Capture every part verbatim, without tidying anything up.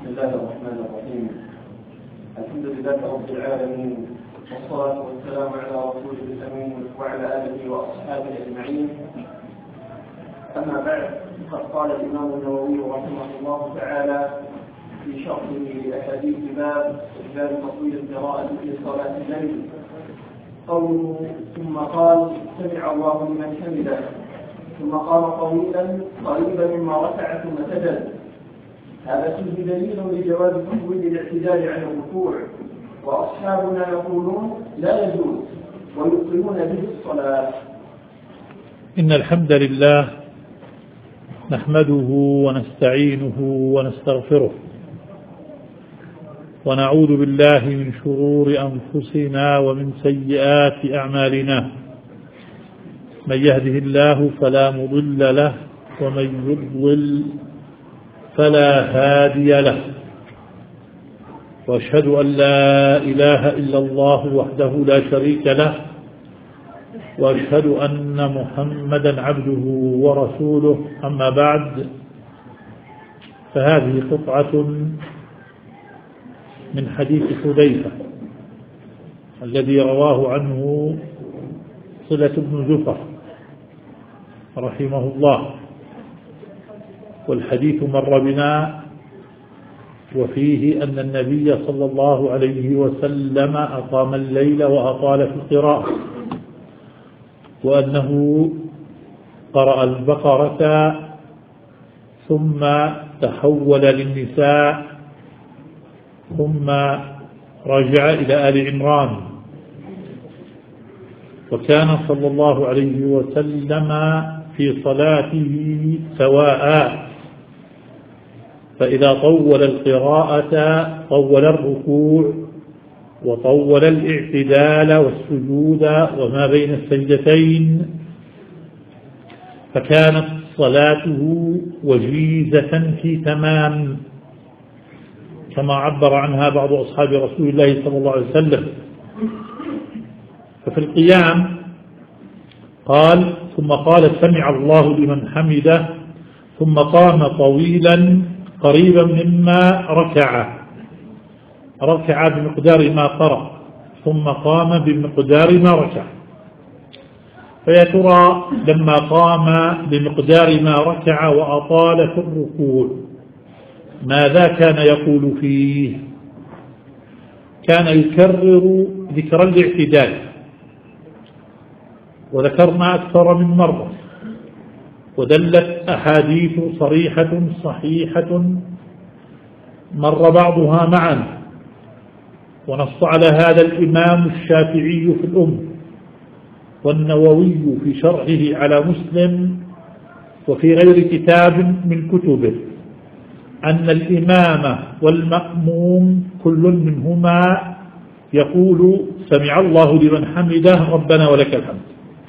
الله الرحمن الرحيم. الحمد لله رب العالمين، والصلاة والسلام على رسوله الأمين وعلى آله وأصحابه أجمعين. أما بعد، فقد قال الإمام النووي رحمه الله تعالى في شرحه لأحاديث باب باب تطويل القراءة في صلاة الليل قوله: ثم قال: سمع الله لمن حمده، ثم قام طويلا قريبا مما ركع ثم سجد. هذا فيه دليل لجواز تطويل الاعتدال عن الركوع، وأصحابنا يقولون لا يجوز ويبطلون به الصلاة. إن الحمد لله نحمده ونستعينه ونستغفره، ونعوذ بالله من شرور أنفسنا ومن سيئات أعمالنا. من يهده الله فلا مضل له، ومن يضلل فلا هادي له. وأشهد أن لا إله إلا الله وحده لا شريك له، وأشهد أن محمدا عبده ورسوله. أما بعد، فهذه قطعة من حديث حذيفة الذي رواه عنه صلة بن جفر رحمه الله، والحديث مر بنا وفيه أن النبي صلى الله عليه وسلم أقام الليل وأطال في القراءة، وأنه قرأ البقرة ثم تحول للنساء ثم رجع إلى آل عمران. وكان صلى الله عليه وسلم في صلاته سواء، فإذا طول القراءة طول الركوع وطول الاعتدال والسجود وما بين السجدتين، فكانت صلاته وجيزة في تمام، كما عبر عنها بعض أصحاب رسول الله صلى الله عليه وسلم. ففي القيام قال: ثم قال: سمع الله لمن حمده، ثم قام طويلا قريبا مما ركع ركع بمقدار ما قرأ، ثم قام بمقدار ما ركع. فيا ترى لما قام بمقدار ما ركع وأطال في الركوع ماذا كان يقول فيه؟ كان يكرر ذكر الاعتدال، وذكرنا أكثر من مرة، ودلت أحاديث صريحة صحيحة مر بعضها معا، ونص على هذا الإمام الشافعي في الأم، والنووي في شرحه على مسلم، وفي غير كتاب من كتبه، أن الإمام والمأموم كل منهما يقول: سمع الله لمن حمده ربنا ولك الحمد.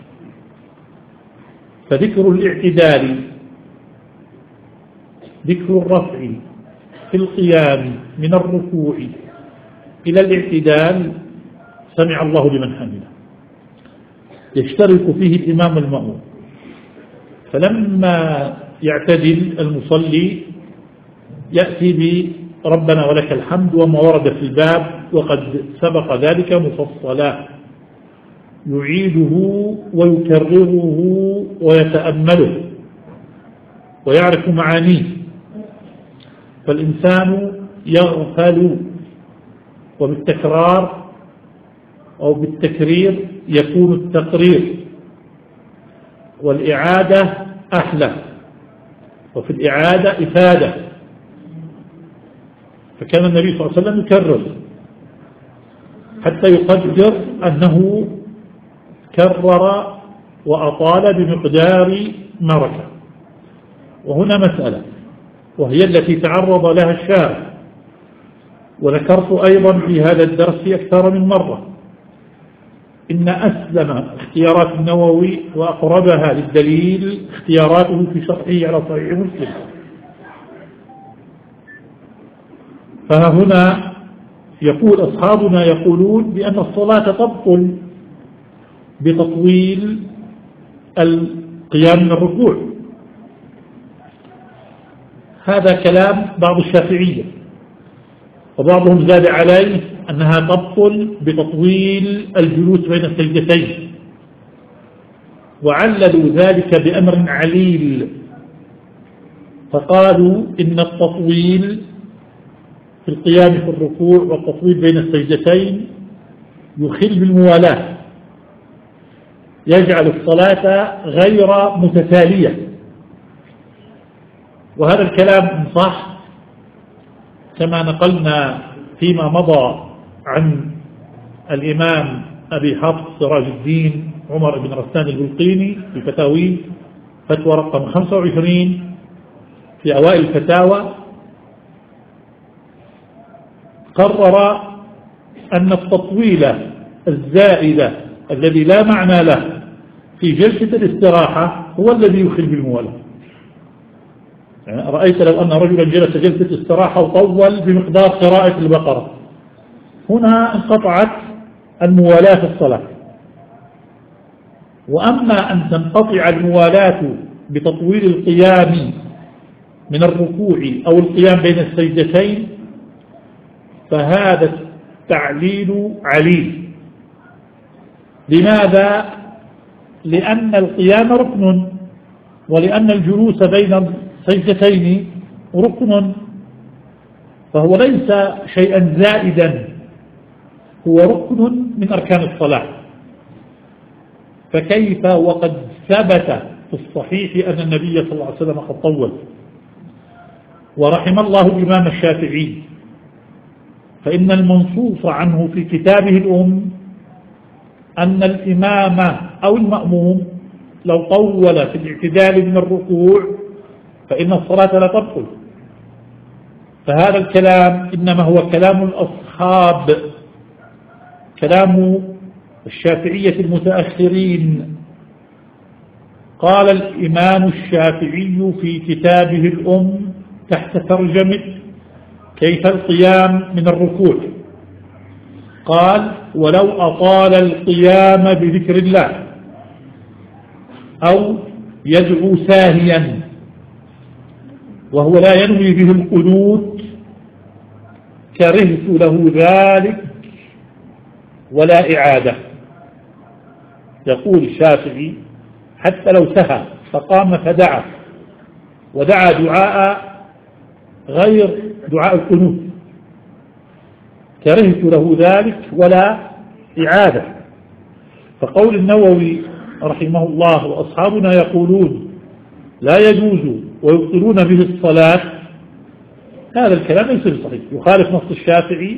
فذكر الاعتدال، ذكر الرفع في القيام من الركوع إلى الاعتدال، سمع الله لمن حمده، يشترك فيه الإمام المأموم. فلما يعتدل المصلي يأتي بربنا ولك الحمد وما ورد في الباب، وقد سبق ذلك مفصلا، يعيده ويكرره ويتأمله ويعرف معانيه. فالإنسان يغفل، وبالتكرار أو بالتكرير يكون التقرير، والإعادة أحلى، وفي الإعادة إفادة. فكان النبي صلى الله عليه وسلم يكرر حتى يقدر أنه كرر وأطال بمقدار ما ركع. وهنا مسألة، وهي التي تعرض لها الشارع، وذكرت أيضا في هذا الدرس أكثر من مرة، إن أسلم اختيارات النووي وأقربها للدليل اختياراته في شرحه على صحيح مسلم. فهنا يقول أصحابنا يقولون بأن الصلاة تبطل بتطويل القيام من الركوع. هذا كلام بعض الشافعية، وبعضهم زاد عليه أنها تبطل بتطويل الجلوس بين السجدتين، وعللوا ذلك بأمر عليل، فقالوا إن التطويل في القيام في الركوع والتطويل بين السجدتين يخل بالموالاة، يجعل الصلاة غير متتالية. وهذا الكلام صح كما نقلنا فيما مضى عن الإمام أبي حفص سراج الدين عمر بن رسلان البلقيني في فتاويه فتوى رقم خمسة وعشرين في أوائل الفتاوى، قرر أن التطويل الزائد الذي لا معنى له في جلسة الاستراحة هو الذي يخل بالموالاة. يعني رأيت لو أن رجلا جلس جلسة استراحة وطول بمقدار قراءة البقرة، هنا انقطعت الموالاة في الصلاة. وأما أن تنقطع الموالاة بتطويل القيام من الركوع أو القيام بين السجدتين فهذا التعليل عليل. لماذا؟ لأن القيام ركن، ولأن الجلوس بين السجدتين ركن، فهو ليس شيئا زائدا، هو ركن من أركان الصلاة. فكيف وقد ثبت في الصحيح أن النبي صلى الله عليه وسلم قد طول؟ ورحم الله الإمام الشافعي، فإن المنصوص عنه في كتابه الأم أن الإمام أو المأموم لو طول في الاعتدال من الركوع فإن الصلاة لا تبطل. فهذا الكلام إنما هو كلام الأصحاب، كلام الشافعية المتأخرين. قال الإمام الشافعي في كتابه الأم تحت ترجمة كيف القيام من الركوع، قال: ولو أطال القيام بذكر الله أو يدعو ساهيا وهو لا ينوي به القنوت كرهت له ذلك ولا إعادة. يقول الشافعي حتى لو سهى فقام فدعا ودعا دعاء غير دعاء القنوت كرهت له ذلك ولا إعادة. فقول النووي رحمه الله وأصحابنا يقولون لا يجوز ويبطلون به الصلاة، هذا الكلام ليس بصحيح، يخالف نص الشافعي.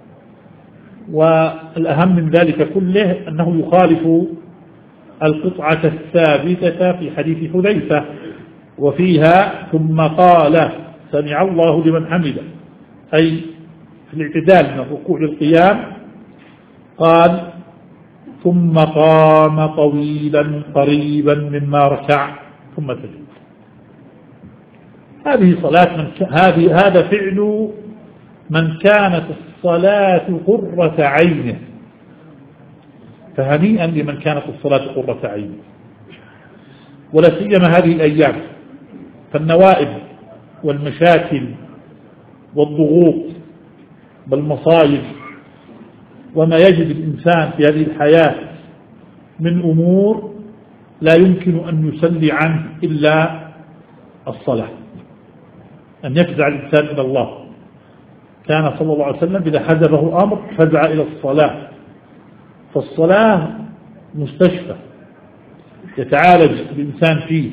والأهم من ذلك كله أنه يخالف القطعة الثابتة في حديث حذيفة وفيها ثم قال سمع الله لمن حمده، أي في الاعتدال من الركوع للقيام قال ثم قام طويلا قريبا مما ركع ثم سجد. هذه صلاة من ك... هذه هذا فعل من كانت الصلاة قرة عينه، فهنيئا لمن كانت الصلاة قرة عينه، ولا سيما هذه الأيام، فالنوائب والمشاكل والضغوط والمصائب وما يجد الإنسان في هذه الحياة من أمور لا يمكن أن يسلي عنه إلا الصلاة، أن يفزع الإنسان إلى الله. كان صلى الله عليه وسلم إذا حزبه أمر فزع إلى الصلاة، فالصلاة مستشفى يتعالج الإنسان فيه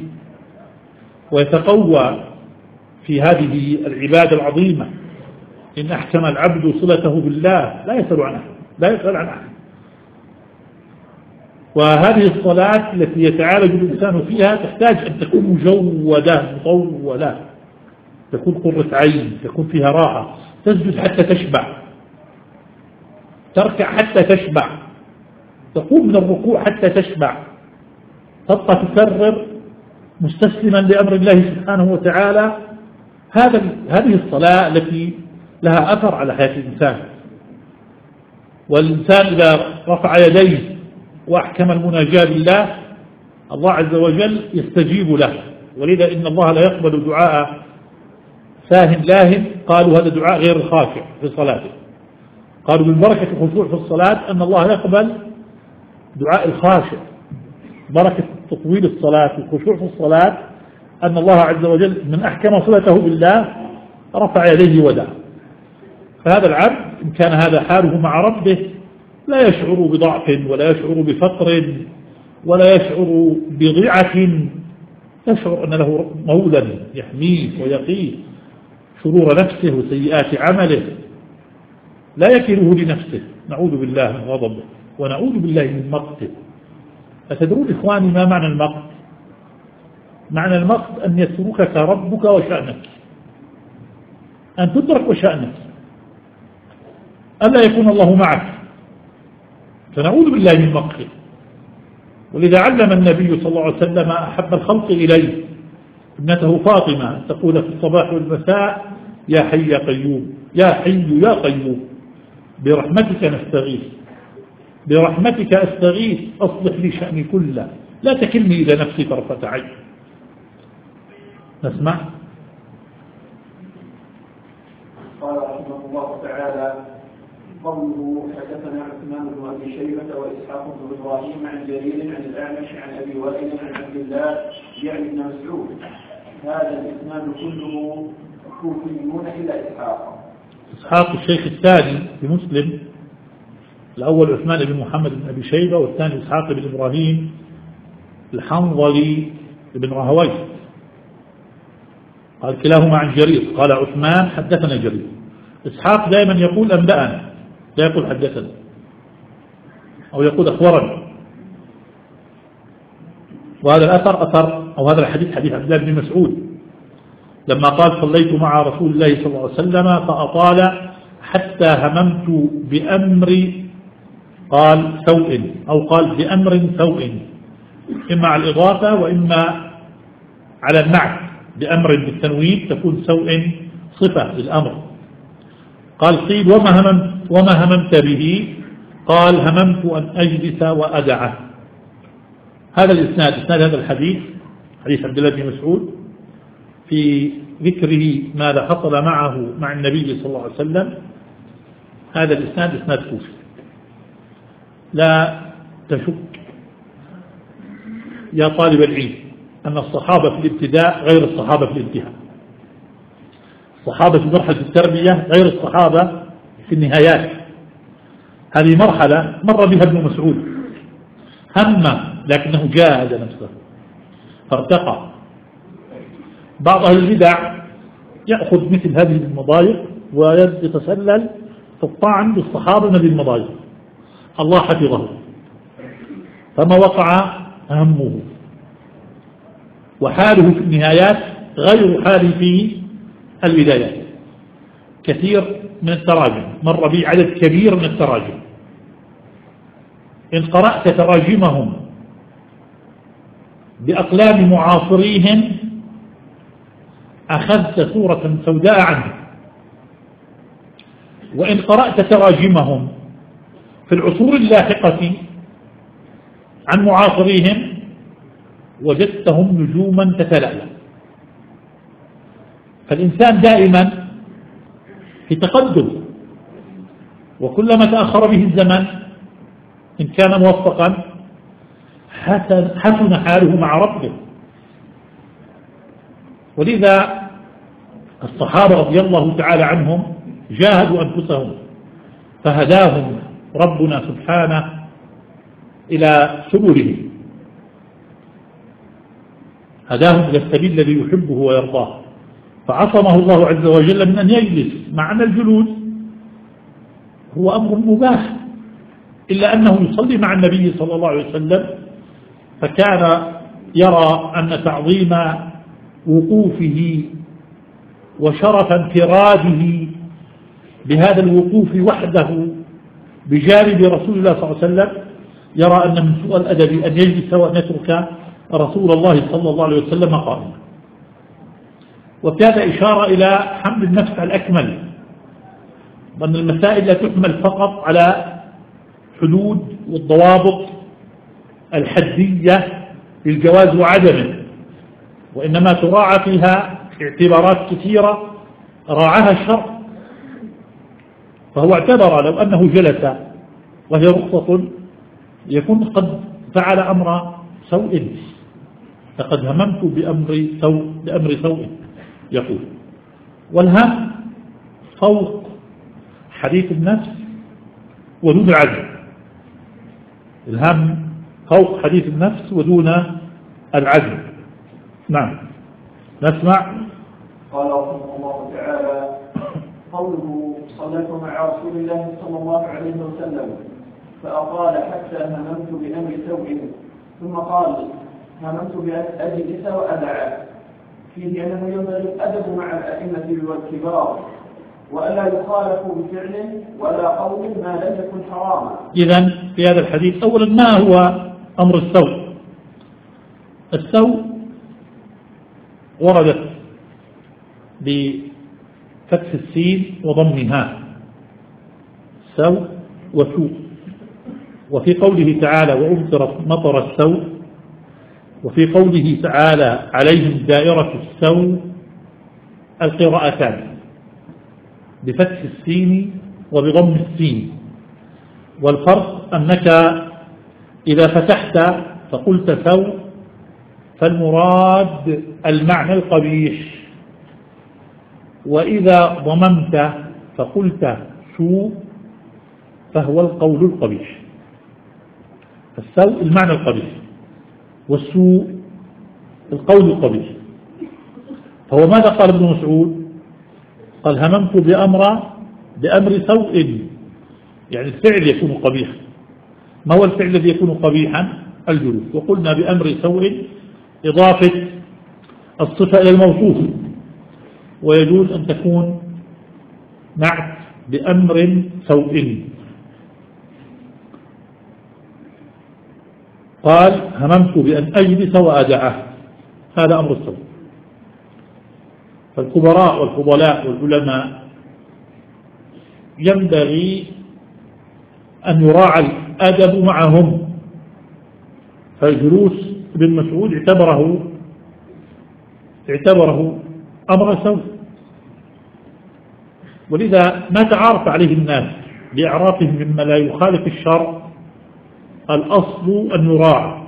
ويتقوى في هذه العبادة العظيمة. إن أحكم العبد صلته بالله لا يسأل عن أحد، لا يسأل عن أحد. وهذه الصلاة التي يتعالج الإنسان فيها تحتاج أن تكون مجودة مطولة، تكون قرة عين، تكون فيها راحة، تسجد حتى تشبع، تركع حتى تشبع، تقوم من الركوع حتى تشبع، تبقى تكرر مستسلما لأمر الله سبحانه وتعالى. هذا هذه الصلاة التي لها أثر على حياة الإنسان. والإنسان إذا رفع يديه وأحكم المناجاة بالله الله عز وجل يستجيب له، ولذا إن الله لا يقبل دعاء ساهن لاهن، قالوا هذا دعاء غير الخاشع في صلاته. قالوا من بركة الخشوع في الصلاة أن الله يقبل دعاء الخاشع. بركة تطويل الصلاة والخشوع في الصلاة أن الله عز وجل من أحكم صلته بالله رفع يديه ودعا. فهذا العبد إن كان هذا حاله مع ربه لا يشعر بضعف ولا يشعر بفقر ولا يشعر بضيعة، يشعر أن له مولا يحميه ويقيه شرور نفسه وسيئات عمله، لا يكله لنفسه. نعوذ بالله من غضبه ونعوذ بالله من مقته. أتدرون إخواني ما معنى المقت؟ معنى المقت أن يتركك ربك وشأنك، أن تترك وشأنك، ألا يكون الله معك، فنعوذ بالله من مقته. ولذا علم النبي صلى الله عليه وسلم أحب الخلق إليه ابنته فاطمة تقول في الصباح والمساء: يا حي يا قيوم، يا حي يا قيوم، برحمتك نستغيث، برحمتك أستغيث، أصلح لي شأني كله، لا تكلني إلى نفسي طرفة عين. نسمع. قال رحمه الله تعالى: قوله حدثنا عثمان بن ابي شيبه واسحاق بن ابراهيم عن جرير عن الاعمش عن ابي وائل عن عبد الله يعني بن مسعود. هذا الاسناد كله كوفيون الا اسحاق. اسحاق الشيخ الثاني في مسلم، الاول عثمان بن محمد بن ابي شيبه والثاني اسحاق بن ابراهيم الحنظلي بن راهويه. قال كلاهما عن جرير، قال عثمان حدثنا جرير. اسحاق دائما يقول انبأنا، لا يقول حدثنا أو يقول أخبرنا. وهذا الأثر أثر أو هذا الحديث حديث عبد الله بن مسعود لما قال: صليت مع رسول الله صلى الله عليه وسلم فأطال حتى هممت بأمر، قال سوء أو قال بأمر سوء، إما على الإضافة وإما على النعت. بأمر بالتنوين تكون سوء صفة للأمر. قال: قيل وما هممت, وما هممت به؟ قال: هممت أن أجلس وأدعه. هذا الإسناد، إسناد هذا الحديث حديث عبد الله بن مسعود في ذكره ماذا حصل معه مع النبي صلى الله عليه وسلم. هذا الإسناد إسناد كوفي، لا تشك يا طالب العلم أن الصحابة في الابتداء غير الصحابة في الانتهاء. الصحابة في مرحلة التربية غير الصحابة في النهايات. هذه مرحلة مر بها ابن مسعود، هم لكنه جاهد نفسه فارتقى. بعض أهل البدع يأخذ مثل هذه المضايق ويتسلل في الطعن بالصحابة من هذه المضايق. الله حفظه فما وقع همه، وحاله في النهايات غير حاله في البدايات. كثير من التراجم مر بي عدد كبير من التراجم، إن قرأت تراجمهم بأقلام معاصريهم أخذت صورة سوداء عنه، وإن قرأت تراجمهم في العصور اللاحقة عن معاصريهم وجدتهم نجوما تتلألأ. فالإنسان دائما في تقدم، وكلما تأخر به الزمن إن كان موفقا حسن حاله مع ربه. ولذا الصحابة رضي الله تعالى عنهم جاهدوا أنفسهم فهداهم ربنا سبحانه إلى سبله، هداهم إلى السبيل الذي يحبه ويرضاه، فعصمه الله عز وجل من أن يجلس، مع أن الجلوس هو أمر مباح، إلا أنه يصلي مع النبي صلى الله عليه وسلم، فكان يرى أن تعظيم وقوفه وشرف انفراده بهذا الوقوف وحده بجانب رسول الله صلى الله عليه وسلم، يرى أن من سوء الأدب أن يجلس وأن يترك رسول الله صلى الله عليه وسلم قائما. وكان إشارة إلى حمل النفس الأكمل، وأن المسائل لا تحمل فقط على حدود والضوابط الحدية للجواز وعدمه، وإنما تراعى فيها اعتبارات كثيرة راعاها الشرع، فهو اعتبر لو أنه جلس وهي رخصة يكون قد فعل أمر سوء، لقد هممت بأمر سوء بأمر سوء يقول. والهم فوق حديث النفس ودون العزم، الهم فوق حديث النفس ودون العزم. نعم نسمع. قال رحمه الله تعالى: قوله صليت مع رسول الله صلى الله عليه وسلم فأقال حتى هممت بأمر سوء، ثم قال هممت بأن أجلس وأدعى، فيه أنه ينبغي الأدب مع الأئمة والكبار، وألا يخالف بفعل ولا قول ما لم يكن حراما. إذن في هذا الحديث أولا ما هو أمر السوء؟ السوء وردت بفتح السين وضمها، سوء وسوء، وفي قوله تعالى وأمطرت مطر السوء، وفي قوله تعالى عليهم دائرة السوء، القراءتان بفتح السين وبضم السين. والفرق أنك إذا فتحت فقلت سوء فالمراد المعنى القبيح، وإذا ضممت فقلت سوء فهو القول القبيح. السوء المعنى القبيح والسوء القول القبيح. فهو ماذا قال ابن مسعود؟ قال هممت بأمر بأمر سوء، يعني الفعل يكون قبيحا. ما هو الفعل الذي يكون قبيحا؟ الجلوس. وقلنا بأمر سوء إضافة الصفة إلى الموصوف، ويجوز أن تكون نعت بأمر سوء. قال هممت بأن أجلس وأدعه، هذا أمر السوء. فالكبراء والفضلاء والعلماء ينبغي أن يراعى الأدب معهم، فالجلوس ابن مسعود اعتبره اعتبره أمر سوء، ولذا ما تعارف عليه الناس لإعرافهم مما لا يخالف الشرع الأصل أن يراعى.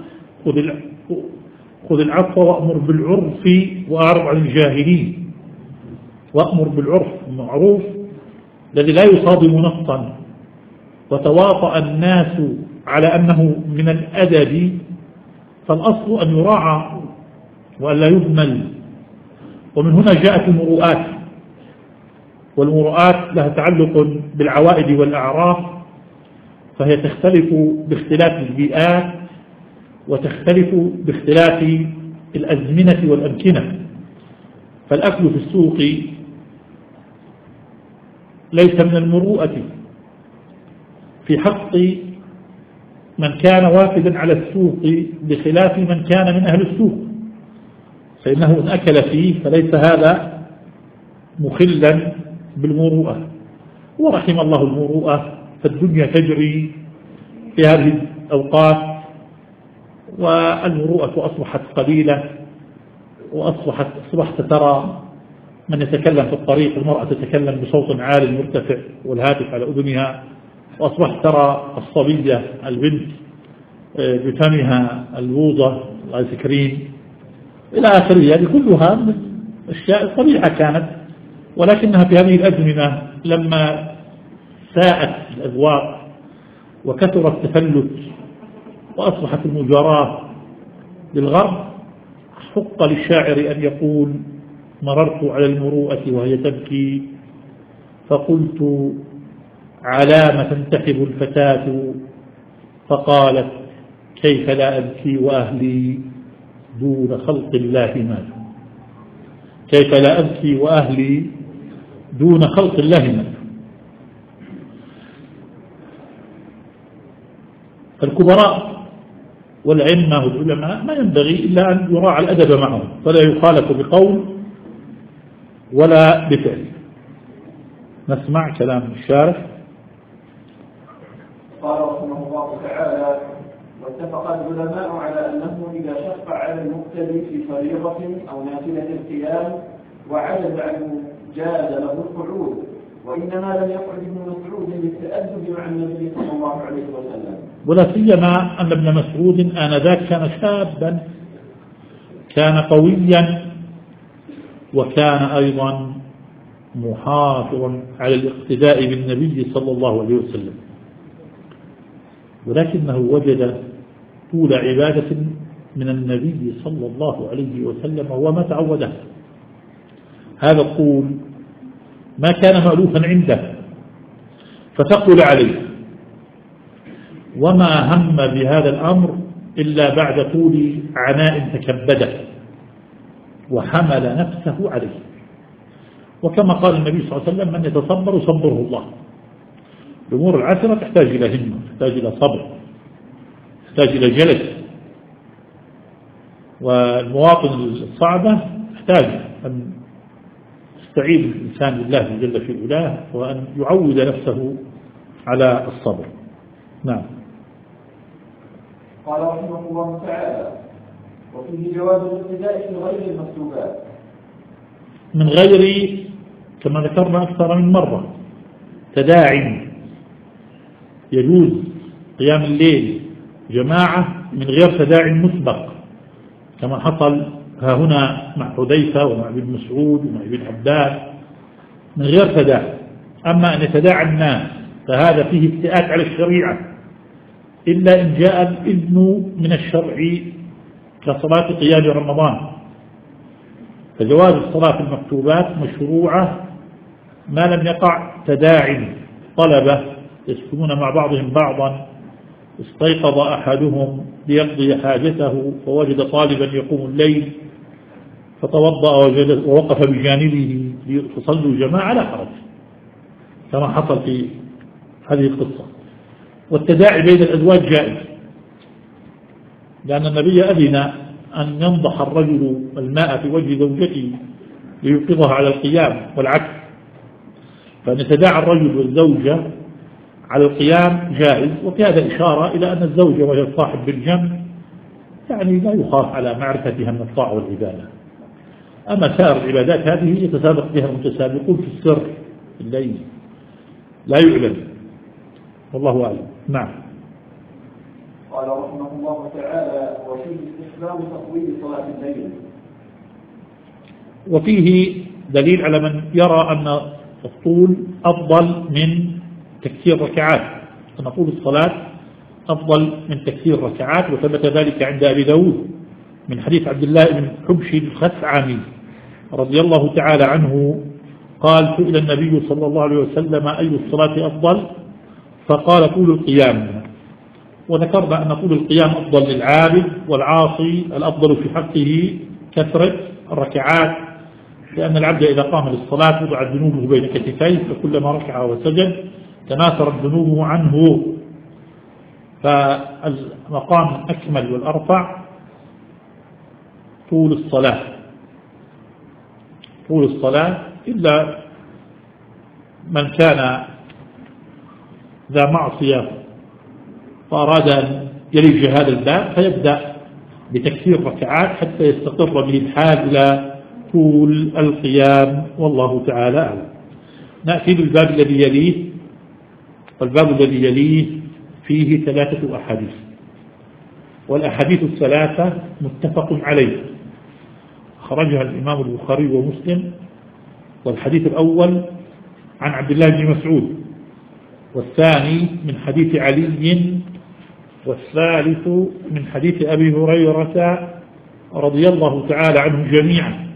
خذ العفو وأمر بالعرف وأعرض عن الجاهلين. وأمر بالعرف المعروف الذي لا يصادم نصا وتواطأ الناس على أنه من الأدب، فالأصل أن يراعى وأن لا يهمل. ومن هنا جاءت المروءات، والمروءات لها تعلق بالعوائد والأعراف، فهي تختلف باختلاف البيئات وتختلف باختلاف الأزمنة والأمكنة. فالأكل في السوق ليس من المروءة في حق من كان وافدا على السوق بخلاف من كان من أهل السوق، فإنه إن أكل فيه فليس هذا مخلا بالمروءة. ورحم الله المروءة، فالدنيا تجري في هذه الأوقات والمروءة أصبحت قليلة، وأصبحت أصبحت ترى من يتكلم في الطريق المرأة تتكلم بصوت عال مرتفع والهاتف على أذنها، وأصبحت ترى الصبية البنت بفمها الووضة الآيس كريم إلى آخره. هذه كلها من الأشياء القبيحة كانت، ولكنها في هذه الأزمنة لما ساءت الأذواق وكثر التفلت وأصبحت المجاراة للغرب، حق للشاعر أن يقول مررت على المروءة وهي تبكي فقلت على ما تنتحب الفتاة، فقالت كيف لا أبكي وأهلي دون خلق الله ماتوا. كيف لا أبكي وأهلي دون خلق الله ماتوا. فالكبراء والعلماء والعلماء ما ينبغي إلا أن يراعى الأدب معهم، فلا يخالف بقول ولا بفعل. نسمع كلام الشارح. قال رحمه الله تعالى: واتفق العلماء على أنه إذا شق على المبتدئ في فريضة أو نافلة القيام وعجز عنه جاز له القعود، وإنما لم يقعد ابن مسعود للتأدب مع النبي صلى الله عليه وسلم. ولا سيما أن ابن مسعود آنذاك كان شابا، كان قويا، وكان أيضا محافظا على الاقتداء بالنبي صلى الله عليه وسلم، ولكنه وجد طول عبادة من النبي صلى الله عليه وسلم وما تعوده. هذا الطول ما كان مألوفا عنده فتقل عليه، وما هم بهذا الأمر إلا بعد طول عناء تكبده وحمل نفسه عليه. وكما قال النبي صلى الله عليه وسلم: من يتصبر يصبره الله. الأمور العسرة تحتاج إلى همة، تحتاج إلى صبر، تحتاج إلى جلد، والمواطن الصعبة تحتاج أن يستعين الإنسان بالله جل في علاه وأن يعود نفسه على الصبر. نعم. قال رحمه الله تعالى: وفيه جواز الاقتداء في غير المكتوبات، من غير، كما ذكرنا أكثر من مرة، تداعٍ، يجوز قيام الليل جماعة من غير تداعٍ مسبق، كما حصل ها هنا مع حذيفة ومع ابن مسعود ومع ابن عباس، من غير تداعٍ. أما أن يتداعى الناس فهذا فيه افتئات على الشريعة، إلا إن جاء الإذن من الشرع كصلاة قيام رمضان. فجواز الصلاة المكتوبات مشروعة ما لم يقع تداعٍ، طلبة يسكنون مع بعضهم بعضا، استيقظ أحدهم ليقضي حاجته فوجد طالبا يقوم الليل فتوضأ ووقف بجانبه ليصلوا جماعة، لا حرج، كما حصل في هذه القصة. والتداعي بين الأزواج جائز، لأن النبي أذن أن ينضح الرجل الماء في وجه زوجته ليوقظها على القيام، والعكس، فأن يتداعى الرجل والزوجة على القيام جائز. وفي هذا إشارة إلى أن الزوجة وهي الصاحب بالجنب يعني لا يخاف على معرفتها من الطاعة والعبادة. أما سائر العبادات هذه يتسابق بها المتسابقون في السر في الليل، لا يعلم، والله أعلم. نعم. قال رحمه الله تعالى: وفيه استحباب تطويل صلاة الليل. وفيه دليل على من يرى أن الطول أفضل من تكثير ركعات، أن طول الصلاة أفضل من تكثير ركعات، وثبت ذلك عند أبي داود من حديث عبد الله بن حبش الخثعمي رضي الله تعالى عنه قال: سئل النبي صلى الله عليه وسلم: أي الصلاة أفضل؟ فقال: طول القيام. وذكرنا أن طول القيام أفضل للعابد، والعاصي الأفضل في حقه كثرة الركعات، لأن العبد إذا قام للصلاة وضعت ذنوبه بين كتفيه، فكلما ركع وسجد تناثرت ذنوبه عنه، فالمقام الأكمل والأرفع طول الصلاة. طول الصلاة إلا من كان ذا معصية فأراد أن يلج هذا الباب فيبدأ بتكثير ركعات حتى يستقر به الحال إلى طول القيام، والله تعالى أعلم. نأتي للباب الذي يليه، والباب الذي يليه فيه ثلاثة أحاديث، والأحاديث الثلاثة متفق عليه، خرجها الإمام البخاري ومسلم. والحديث الأول عن عبد الله بن مسعود، والثاني من حديث علي، والثالث من حديث أبي هريرة رضي الله تعالى عنه جميعا.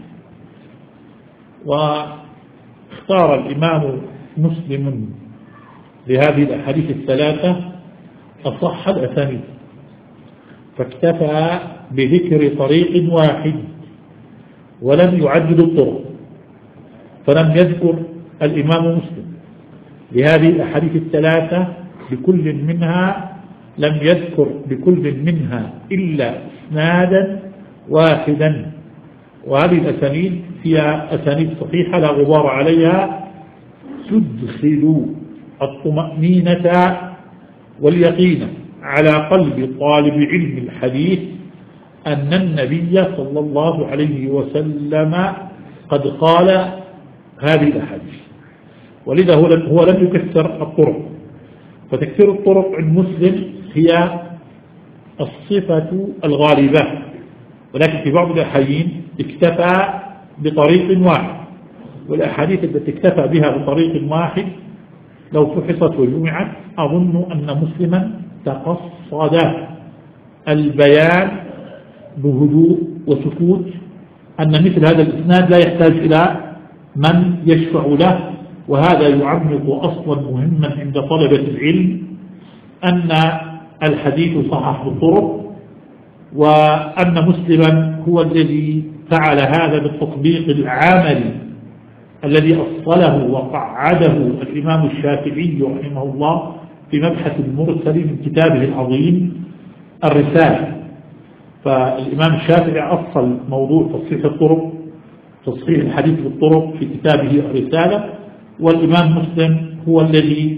واختار الإمام مسلم لهذه الأحاديث الثلاثة أصح الأسانيد، فاكتفى بذكر طريق واحد ولم يعدد الطرق، فلم يذكر الإمام مسلم لهذه الأحاديث الثلاثة بكل منها، لم يذكر بكل منها إلا إسنادا واحدا. وهذه الأسانيد فيها أسانيد صحيحة لا غبار عليها، تدخل الطمأنينة واليقين على قلب طالب علم الحديث أن النبي صلى الله عليه وسلم قد قال هذه الأحاديث، ولذا هو لم, هو لم يكثر الطرق. فتكثير الطرق عند مسلم هي الصفة الغالبة، ولكن في بعض الأحيان اكتفى بطريق واحد، والأحاديث التي اكتفى بها بطريق واحد لو فحصت وجمعت أظن أن مسلما تقصد البيان بهدوء وسكوت أن مثل هذا الإسناد لا يحتاج إلى من يشفع له. وهذا يعمق أصلا مهما عند طلبة العلم، أن الحديث صحح بالطرق، وأن مسلما هو الذي فعل هذا بالتطبيق العملي الذي أصله وقعده الإمام الشافعي رحمه الله في مبحث المرسل من كتابه العظيم الرسالة. فالإمام الشافعي أصل موضوع تصحيح الطرق، تصحيح الحديث بالطرق في كتابه الرسالة، والإمام مسلم هو الذي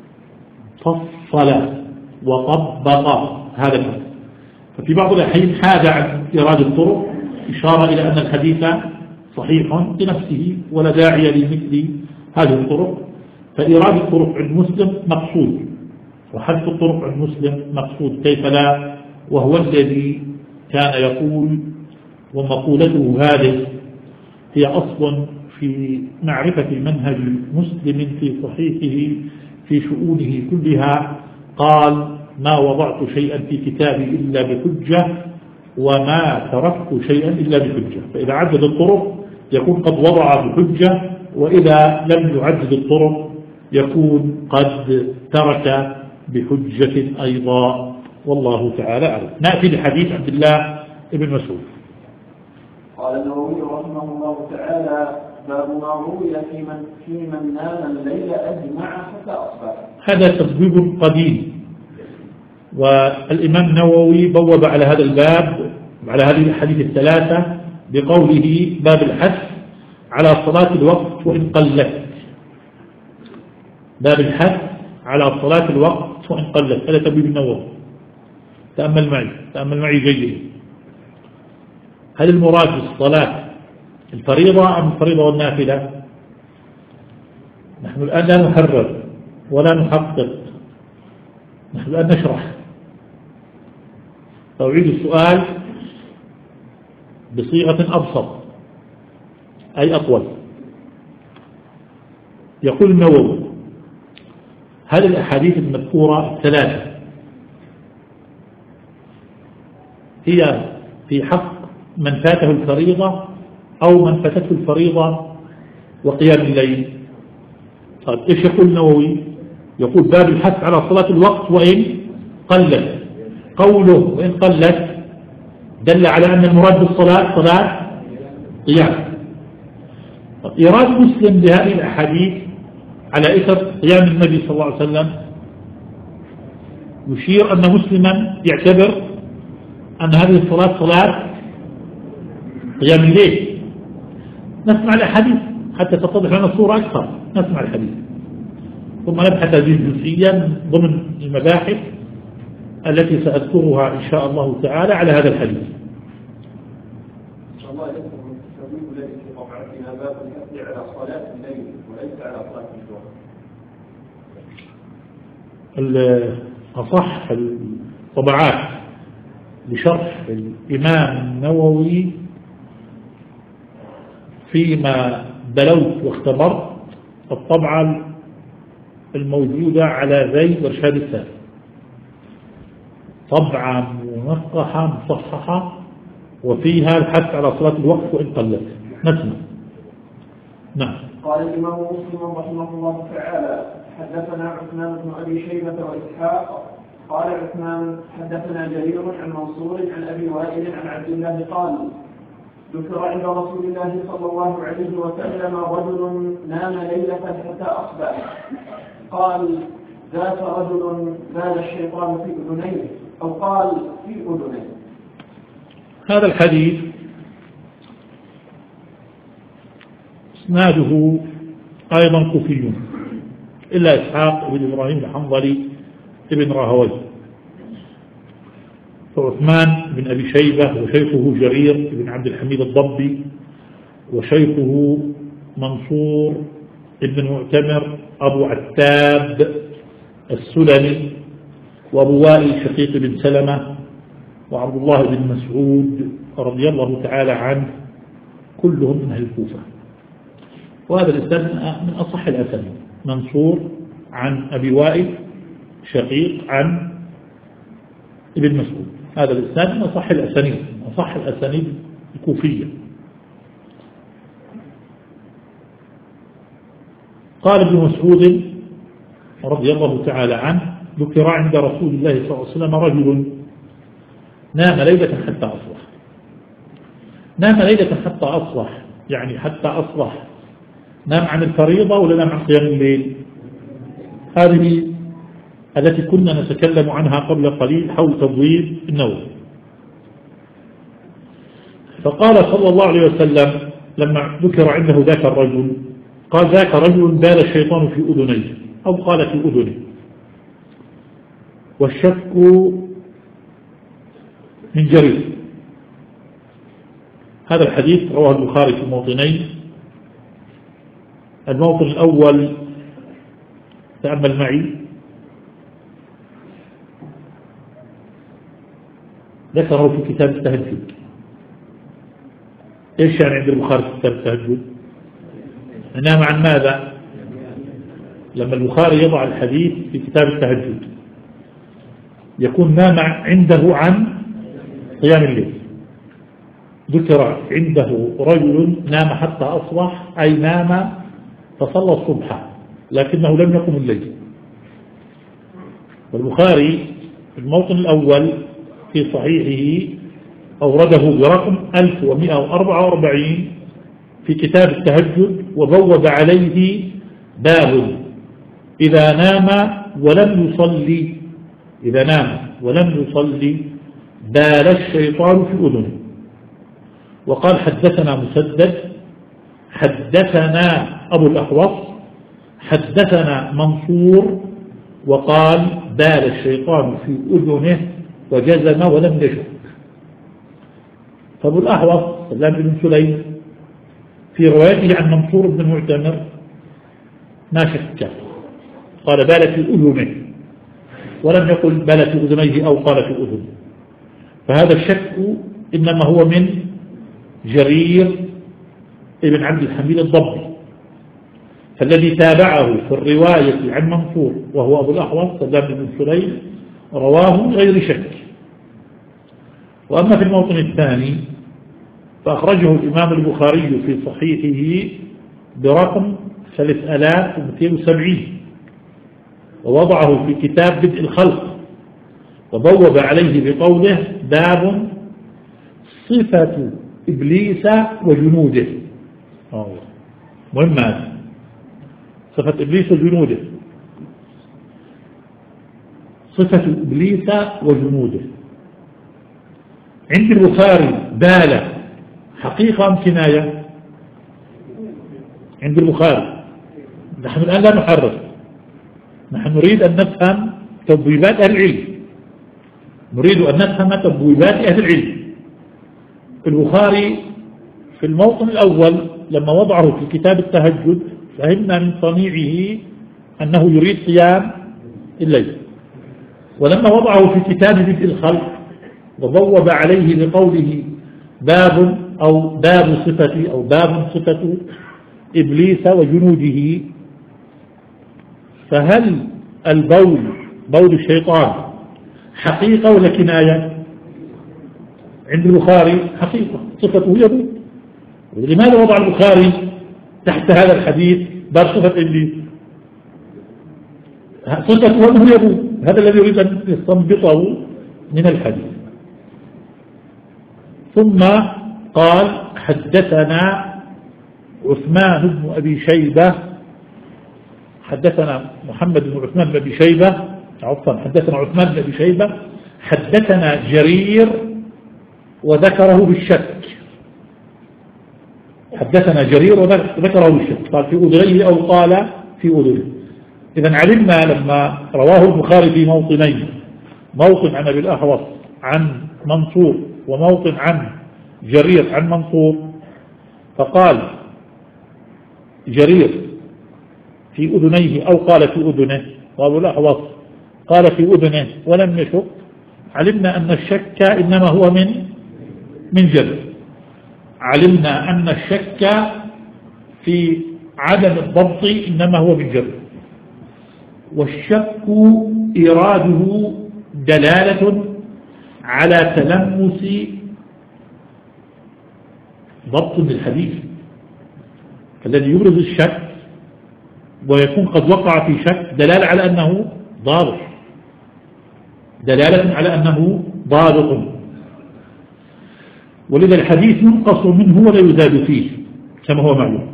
فصل وطبق هذا الحديث. ففي بعض الأحيان حاد عن إيراد الطرق إشارة إلى أن الحديث صحيح بنفسه ولا داعي لمثل هذه الطرق، فإيراد الطرق عند مسلم مقصود وحذف الطرق عند مسلم مقصود، كيف لا، وهو الذي كان يقول، ومقولته هذه هي أصل في معرفة منهج مسلم في صحيحه في شؤونه كلها. قال: ما وضعت شيئا في كتابي إلا بحجة، وما تركت شيئا إلا بحجة. فإذا عدد الطرق يكون قد وضع بحجة، وإذا لم يعدد الطرق يكون قد ترك بحجة أيضا، والله تعالى أعلم. نأتي لحديث عبد الله بن مسعود. قال النووي رحمه الله تعالى: باب ما روي في من في من نام الليل أجمع حتى أصبح. هذا تبويب قديم، والإمام النووي بوب على هذا الباب على هذه الحديث الثلاثة بقوله: باب الحث على صلاة الوقت وإن قلت. باب الحث على صلاة الوقت وإن قلت، هذا تبويب النووي. تأمل معي تأمل معي جيدا. هل المراد بالصلاة الفريضة أم الفريضة والنافلة؟ نحن الآن لا نحرر ولا نحقق، نحن الآن نشرح. فأعيد السؤال بصيغة أبسط أي أطول. يقول النووي: هل الأحاديث المذكورة الثلاثة هي في حق من فاته الفريضة أو من فاتته الفريضة وقيام الليل؟ طيب إيش يقول النووي؟ يقول: باب الحث على صلاة الوقت وإن قلت. قوله وإن قلت دل على أن المراد بالصلاة صلاة قيام. إيراد مسلم بهذه الأحاديث على إثر قيام النبي صلى الله عليه وسلم يشير أن مسلما يعتبر أن هذه الصلاة صلاة قيام الليل. نسمع الأحاديث حتى تتضح لنا الصورة أكثر. نسمع الحديث ثم نبحث هذه الجزئية ضمن المباحث التي سأذكرها إن شاء الله تعالى على هذا الحديث. إن شاء الله لكم التسويق الذي في طبعتنا باب الحث على صلاة الليل وليس على صلاة الظهر. أصح الطبعات لشرح الإمام النووي فيما بلوت واختبرت الطبعة الموجودة على ذي ورشاد الثاني، طبعة منقحة مصححة وفيها الحث على صلاة الوقت وإن قلت. نسمع. نعم. قال الإمام مسلم رحمه الله تعالى: حدثنا عثمان بن أبي شيبة وإسحاق قال عثمان حدثنا جرير عن منصور عن أبي وائل عن عبد الله قال: ذكر عند رسول الله صلى الله عليه وسلم رجل نام ليلة حتى أصبح، قال: ذات رجل بال الشيطان في أذنيه، أو قال في أذنيه. هذا الحديث اسناده أيضا كوفي إلا إسحاق بن إبراهيم الحنظلي ابن راهوي، فعثمان بن أبي شيبة وشيخه جرير بن عبد الحميد الضبي وشيخه منصور ابن المعتمر أبو عتاب السلمي، وأبو وائل شقيق بن سلمة، وعبد الله بن مسعود رضي الله تعالى عنه، كلهم من أهل الكوفة. وهذا الإسناد من أصح الأسانيد، منصور عن أبي وائل شقيق عن ابن مسعود، هذا الإسناد من أصح الأسانيد، أصح الأسانيد الكوفية. قال ابن مسعود رضي الله تعالى عنه: ذكر عند رسول الله صلى الله عليه وسلم رجل نام ليلة حتى أصبح. نام ليلة حتى أصبح يعني حتى أصبح نام عن الفريضة ولا نام عن قيام الليل؟ هذه التي كنا نتكلم عنها قبل قليل حول تبويب النوم. فقال صلى الله عليه وسلم لما ذكر عنده ذاك الرجل، قال: ذاك رجل بال الشيطان في أذنيه، أو قال في أذنه. والشك من جرير. هذا الحديث رواه البخاري في موطنين. الموطن الأول تأمل معي، ذكره في كتاب التهجد. إيش يعني عند البخاري في كتاب التهجد؟ نام عن ماذا؟ لما البخاري يضع الحديث في كتاب التهجد يكون نام عنده عن قيام الليل. ذكر عنده رجل نام حتى أصبح، أي نام فصلى الصبح لكنه لم يقم الليل. والبخاري في الموطن الأول في صحيحه أورده برقم ألف ومئة وأربعة وأربعين في كتاب التهجد، وبوب عليه باب: إذا نام ولم يصلي، إذا نام ولم يصلي بال الشيطان في أذنه. وقال: حدثنا مسدد حدثنا أبو الأحوص حدثنا منصور، وقال: بال الشيطان في أذنه وجزم ولم يشك. فأبو الأحوص سلام بن سليم في روايته عن منصور بن المعتمر ما شك، قال: بال في أذنه، ولم يقل بال في أذنيه أو قال في أذنه. فهذا الشك إنما هو من جرير ابن عبد الحميد الضبي، فالذي تابعه في الرواية عن منصور وهو أبو الأحوص سلام بن سليم رواه غير شك. وأما في الموطن الثاني فأخرجه الإمام البخاري في صحيحه برقم ثلاثة آلاف ومئتين وسبعين، ووضعه في كتاب بدء الخلق، وبوب عليه بقوله: باب صفة إبليس وجنوده. مهم هذا، صفة إبليس وجنوده، صفة إبليس وجنوده. عند البخاري بال حقيقة أم كناية؟ عند البخاري. نحن الآن لا نحرر، نحن نريد أن نفهم تبويبات أهل العلم، نريد أن نفهم تبويبات أهل العلم. البخاري في الموطن الأول لما وضعه في كتاب التهجد فهمنا من صنيعه أنه يريد قيام الليل، ولما وضعه في كتاب بدء الخلق وضوب عليه بقوله باب أو باب صفة أو باب صفة إبليس وجنوده، فهل البول بول الشيطان حقيقة ولا كناية؟ عند البخاري حقيقة، صفته يبول. لماذا وضع البخاري تحت هذا الحديث باب صفة إبليس؟ صفته أنه يبول، هذا الذي يريد أن يستنبطه من الحديث. ثم قال: حدثنا عثمان بن أبي شيبة، حدثنا محمد بن عثمان بن أبي شيبة، عفوا حدثنا عثمان بن أبي شيبة، حدثنا جرير وذكره بالشك، حدثنا جرير وذكره بالشك، قال في أذنيه أو قال في أذنه. إذن علمنا لما رواه البخاري في موطنين، موطن عن أبي الأحوص عن منصور وموطن عن جرير عن منصور، فقال جرير في أذنيه أو قال في أذنه وأبو الأحوص قال في أذنه ولم يشك، علمنا أن الشك إنما هو من من جبر. علمنا أن الشك في عدم الضبط إنما هو من جبر. والشك إراده دلالة على تلمس ضبط للحديث، الذي يبرز الشك ويكون قد وقع في شك دلالة على أنه ضابط، دلالة على أنه ضابط. ولذا الحديث ينقص منه ولا يزاد فيه كما هو معلوم.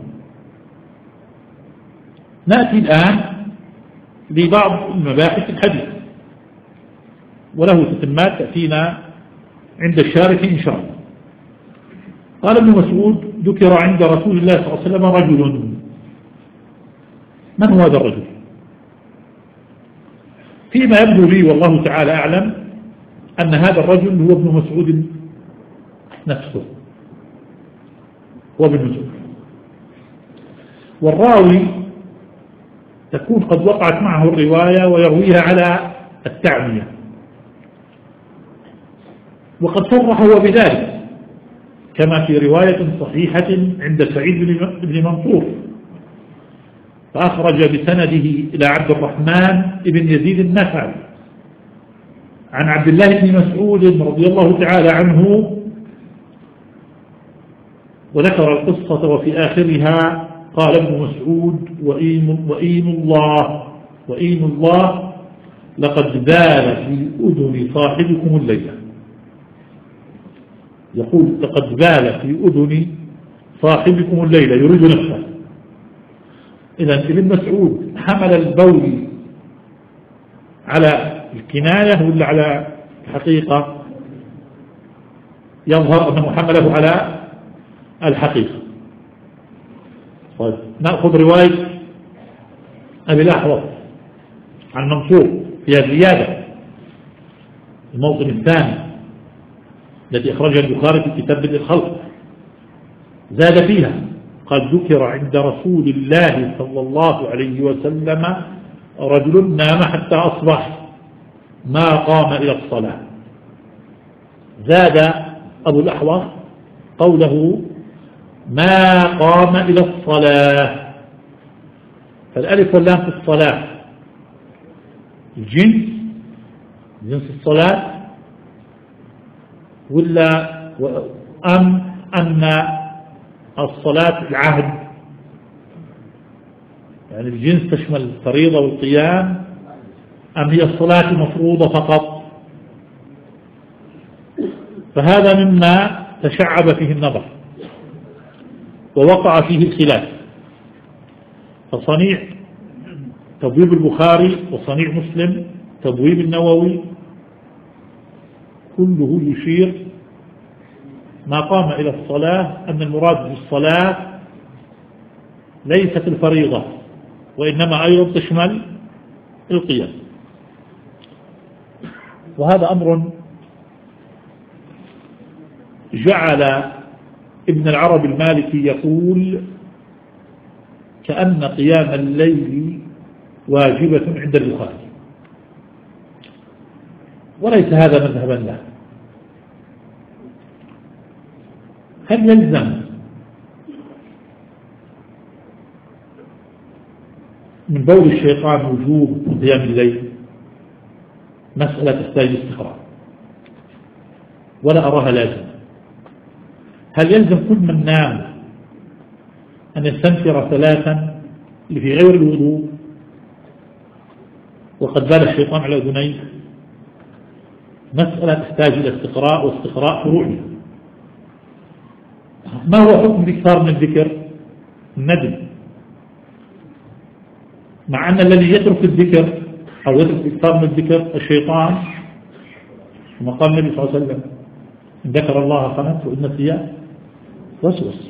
نأتي الآن لبعض المباحث الحديث وله تتمات تأتينا عند الشارح إن شاء الله. قال ابن مسعود: ذكر عند رسول الله صلى الله عليه وسلم رجل. من هو هذا الرجل؟ فيما يبدو لي والله تعالى أعلم أن هذا الرجل هو ابن مسعود نفسه، هو ابن مسعود، والراوي تكون قد وقعت معه الرواية ويرويها على التعمية، وقد صرح هو بذلك كما في رواية صحيحة عند سعيد بن منصور، فأخرج بسنده إلى عبد الرحمن بن يزيد النخعي عن عبد الله بن مسعود رضي الله تعالى عنه، وذكر القصة وفي آخرها قال ابن مسعود: وإيم, وإيم الله وإيم الله لقد بال في أذن صاحبكم الليلة. يقول: لقد بال في أذن صاحبكم الليلة، يريد نفسه. إذن ابن مسعود حمل البول على الكناية ولا على الحقيقة؟ يظهر أنه حمله على الحقيقة. طيب، نأخذ رواية أبي الأحوص عن منصور فيها زيادة، الموطن الثاني التي أخرجها البخاري في كتاب بدء الخلق، زاد فيها: قد ذكر عند رسول الله صلى الله عليه وسلم رجل نام حتى أصبح ما قام إلى الصلاة. زاد أبو الأحوص قوله: ما قام إلى الصلاة. فالألف واللام في الصلاة الجنس، جنس الصلاة، ولا أم أن الصلاة العهد، يعني الجنس تشمل الفريضة والقيام، أم هي الصلاة المفروضة فقط؟ فهذا مما تشعب فيه النظر ووقع فيه الخلاف. فصنيع تبويب البخاري وصنيع مسلم تبويب النووي كله يشير ما قام إلى الصلاة أن المراد بالصلاة ليست الفريضة، وإنما أيضا تشمل القيام. وهذا أمر جعل ابن العربي المالكي يقول: كأن قيام الليل واجبة عند البخاري، وليس هذا مذهبا له. هل يلزم من بول الشيطان وجوب قيام الليل؟ مسألة تحتاج استقراء ولا أراها لازم. هل يلزم كل من نام أن يستنفر ثلاثا في غير الوضوء وقد بال الشيطان على أذنيه؟ مسألة تحتاج إلى استقراء، واستقراء فروعي. ما هو حكم الإكثار من الذكر؟ الندم، مع أن الذي يترك الذكر أو يترك الإكثار من الذكر الشيطان، كما قال النبي صلى الله عليه وسلم: إن ذكر الله خنت وإن نسي وسوس.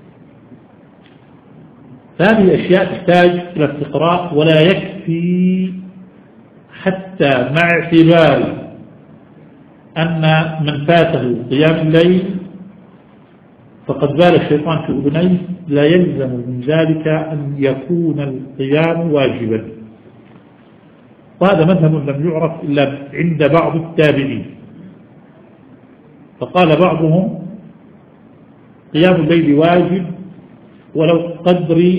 هذه الأشياء تحتاج إلى استقراء، ولا يكفي حتى مع اعتبار أن من فاته قيام الليل فقد بال الشيطان في أذنيه لا يلزم من ذلك أن يكون القيام واجبا. وهذا مذهب لم يعرف إلا عند بعض التابعين. فقال بعضهم قيام الليل واجب ولو قدر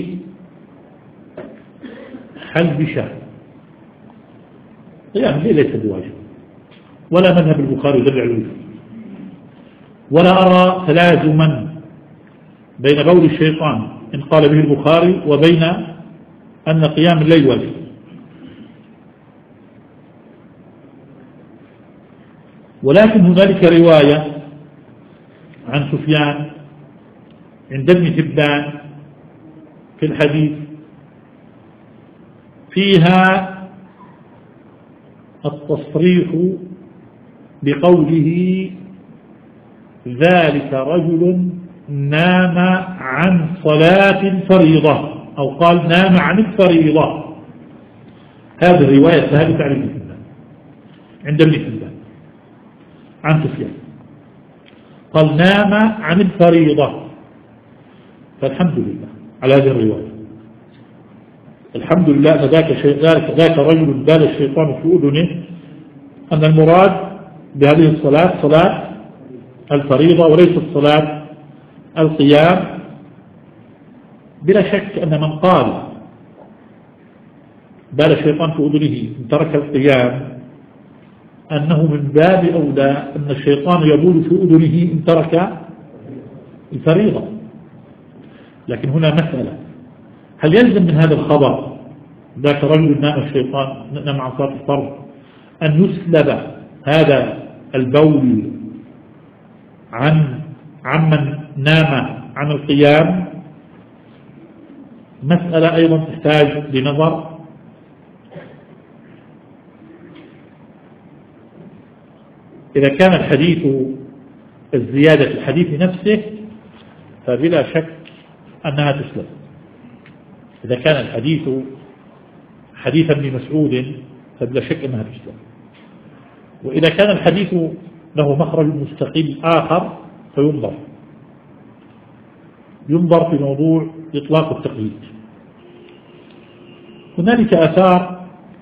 حلب شهر. قيام الليل ليس بواجب، ولا مذهب البخاري يدل على الوجوب، ولا أرى تلازما بين بول الشيطان إن قال به البخاري وبين أن قيام الليل واجب. ولكن هنالك رواية عن سفيان عند ابن حبان في الحديث فيها التصريح بقوله ذلك رجل نام عن صلاة الفريضة، أو قال نام عن الفريضة. هذه الرواية ثابتة عن ابن حبان عند ابن حبان عن سفيان قال نام عن الفريضة. فالحمد لله على هذه الرواية، الحمد لله أن ذاك, ذاك, ذاك رجل بال الشيطان في أذنه أن المراد بهذه الصلاة صلاة الفريضة وليست صلاة القيام. بلا شك أن من قال بال الشيطان في أذنه إن ترك القيام أنه من باب أولى أن الشيطان يبول في أذنه إن ترك الفريضة. لكن هنا مسألة، هل يلزم من هذا الخبر ذاك رجل نام الشيطان نام عن صلاة الفرض أن يسلب هذا البول عن عمن نام عن القيام؟ مسألة أيضا تحتاج لنظر. إذا كان الحديث الزيادة في الحديث نفسه فبلا شك أنها تسلب. إذا كان الحديث حديث ابن مسعود فبلا شك أنها تسلب. وإذا كان الحديث له مخرج مستقل آخر فينظر ينظر في موضوع إطلاق التقييد. هنالك آثار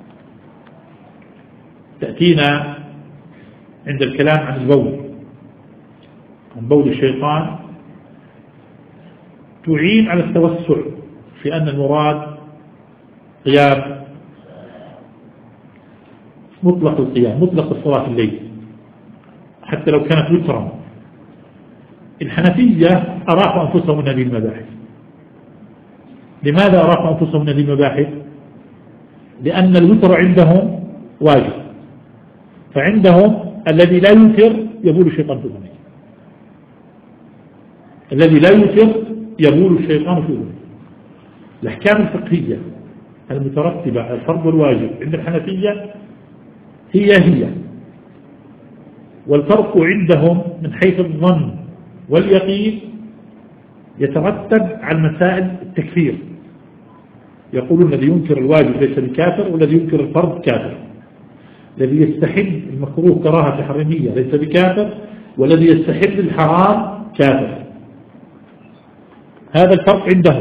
تأتينا عند الكلام عن البول عن بول الشيطان تعين على التوسع في أن المراد قيام مطلق القيام مطلق الصلاة الليل حتى لو كانت وترا. الحنفية أراقوا أنفسهم من هذه المباحث. لماذا أراقوا أنفسهم من هذه المباحث؟ لأن الوتر عندهم واجب، فعندهم الذي لا يوتر يبول الشيطان في أذنه. الذي لا يوتر يبول الشيطان في أذنه. الأحكام الفقهية المترتبة على الفرض والواجب عند الحنفية هي هي، والفرق عندهم من حيث الظن واليقين يترتب على مسائل التكفير. يقولون الذي ينكر الواجب ليس بكافر، والذي ينكر الفرض كافر. الذي يستحب المكروه كراهة تحريمية ليس بكافر، والذي يستحب الحرام كافر. هذا الفرق عندهم.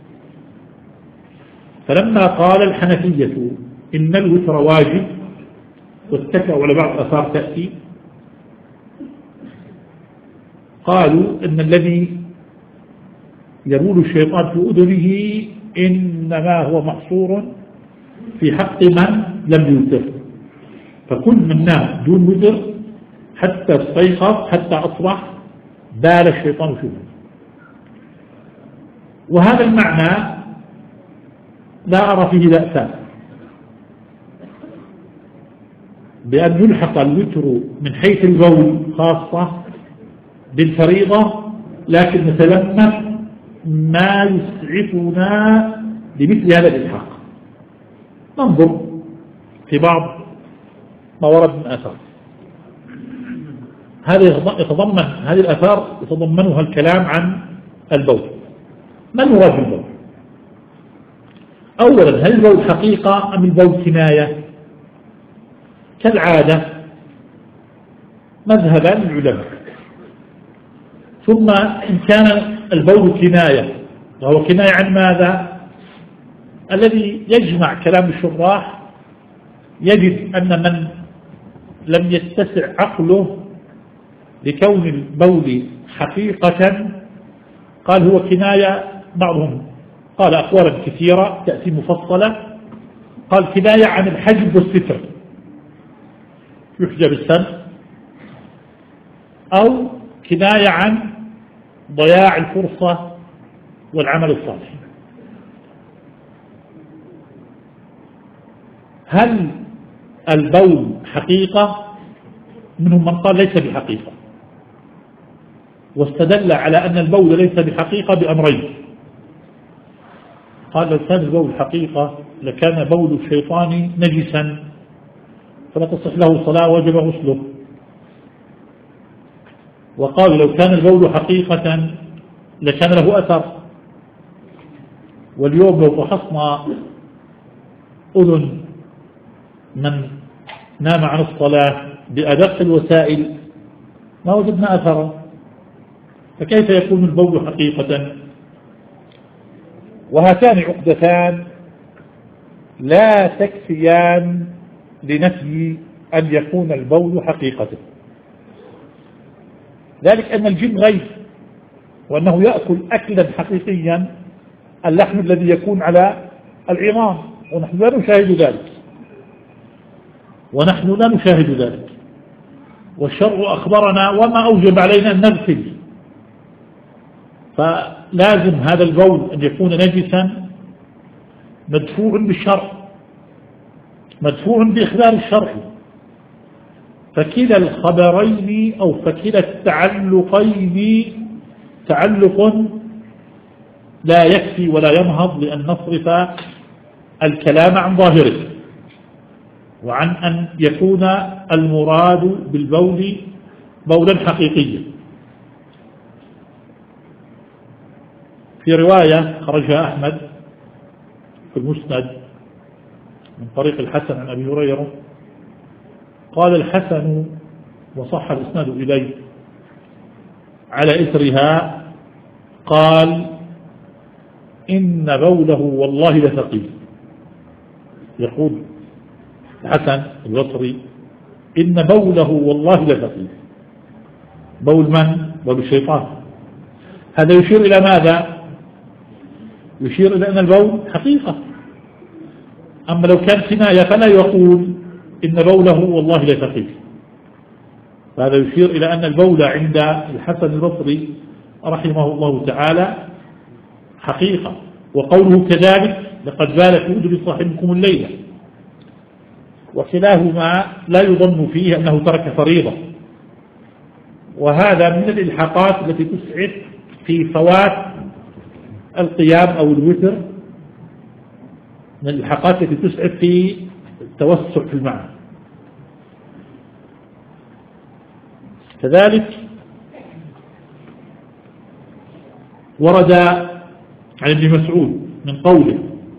فلما قال الحنفية إن الوتر واجب واتكأوا على بعض الآثار تأتي، قالوا إن الذي يبول الشيطان في أذنه إنما هو محصور في حق من لم يوتر. فكل من نام دون وتر حتى استيقظ حتى أصبح بال الشيطان في أذنه. وهذا المعنى لا أرى فيه بأسا بأن يلحق الوتر من حيث البول خاصة بالفريضة، لكن نتلمس ما يسعفنا لمثل هذا الإلحاق. ننظر في بعض ما ورد من آثار. هذا يتضمن هذه الآثار يتضمنها الكلام عن البول. ما المراد بالبول؟ أولا، هل البول حقيقة أم البول كناية؟ كالعادة مذهبان العلماء، ثم إن كان البول كناية، وهو كناية عن ماذا؟ الذي يجمع كلام الشراح يجد أن من لم يتسع عقله لكون البول حقيقة قال هو كناية. بعضهم قال أقوالا كثيرة تأتي مفصلة، قال كناية عن الحجب والستر، يحجب السن، أو كناية عن ضياع الفرصة والعمل الصالح. هل البول حقيقة؟ منهم من قال ليس بحقيقة، واستدل على أن البول ليس بحقيقة بأمرين. قال لو كان البول حقيقة لكان بول الشيطان نجسا فلا تصح له صلاة وجب غسله. وقالوا لو كان البول حقيقة لكان له أثر. واليوم لو فحصنا أذن من نام عن الصلاة بأدق الوسائل ما وجدنا أثرا، فكيف يكون البول حقيقة؟ وهاتان عقدتان لا تكفيان لنفي أن يكون البول حقيقة، ذلك أن الجن غيب، وأنه يأكل أكلا حقيقيا اللحم الذي يكون على العظام، ونحن لا نشاهد ذلك ونحن لا نشاهد ذلك والشرع أخبرنا وما أوجب علينا أن نغسل. فلازم هذا البول أن يكون نجسا مدفوع بالشرع، مدفوع بإخبار الشرع، فكلا الخبرين أو فكلا التعلقين تعلق لا يكفي ولا ينهض لأن نصرف الكلام عن ظاهره، وعن أن يكون المراد بالبول بولا حقيقيا. في رواية خرجها أحمد في المسند من طريق الحسن عن أبي هريرة قال الحسن وصح الإسناد إليه على إثرها قال إن بوله والله لثقيل. يقول الحسن البصري إن بوله والله لثقيل. بول من؟ بول الشيطان. هذا يشير إلى ماذا؟ يشير إلى أن البول حقيقة. أما لو كان كناية فلا يقول إن بوله والله لثقيل. فهذا يشير إلى أن البول عند الحسن البصري رحمه الله تعالى حقيقة. وقوله كذلك لقد بال في أذن صاحبكم الليلة، وكلاهما لا يظن فيه أنه ترك فريضة، وهذا من الإلحاقات التي تسعف في فوات القيام أو الوتر، من الإلحاقات التي تسعف في التوسع في المعنى. كذلك ورد عن ابن مسعود من قوله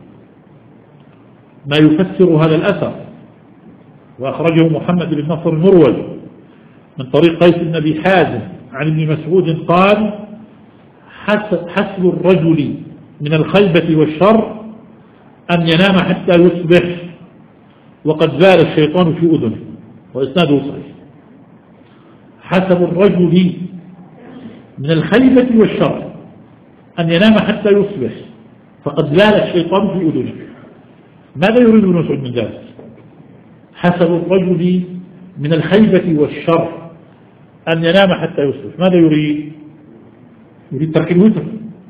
ما يفسر هذا الأثر، وأخرجه محمد بن نصر المروزي من طريق قيس بن أبي حازم عن ابن مسعود قال حسب الرجل من الخيبة والشر أن ينام حتى يصبح وقد بال الشيطان في أذنه، وإسناده صحيح. حسب الرجل من الخيبة والشر أن ينام حتى يصبح فقد بال الشيطان في أذنه. ماذا يريد ابن مسعود من ذلك؟ حسب الرجل من الخيبة والشر أن ينام حتى يصبح، ماذا يريد؟ يريد ترك الوتر.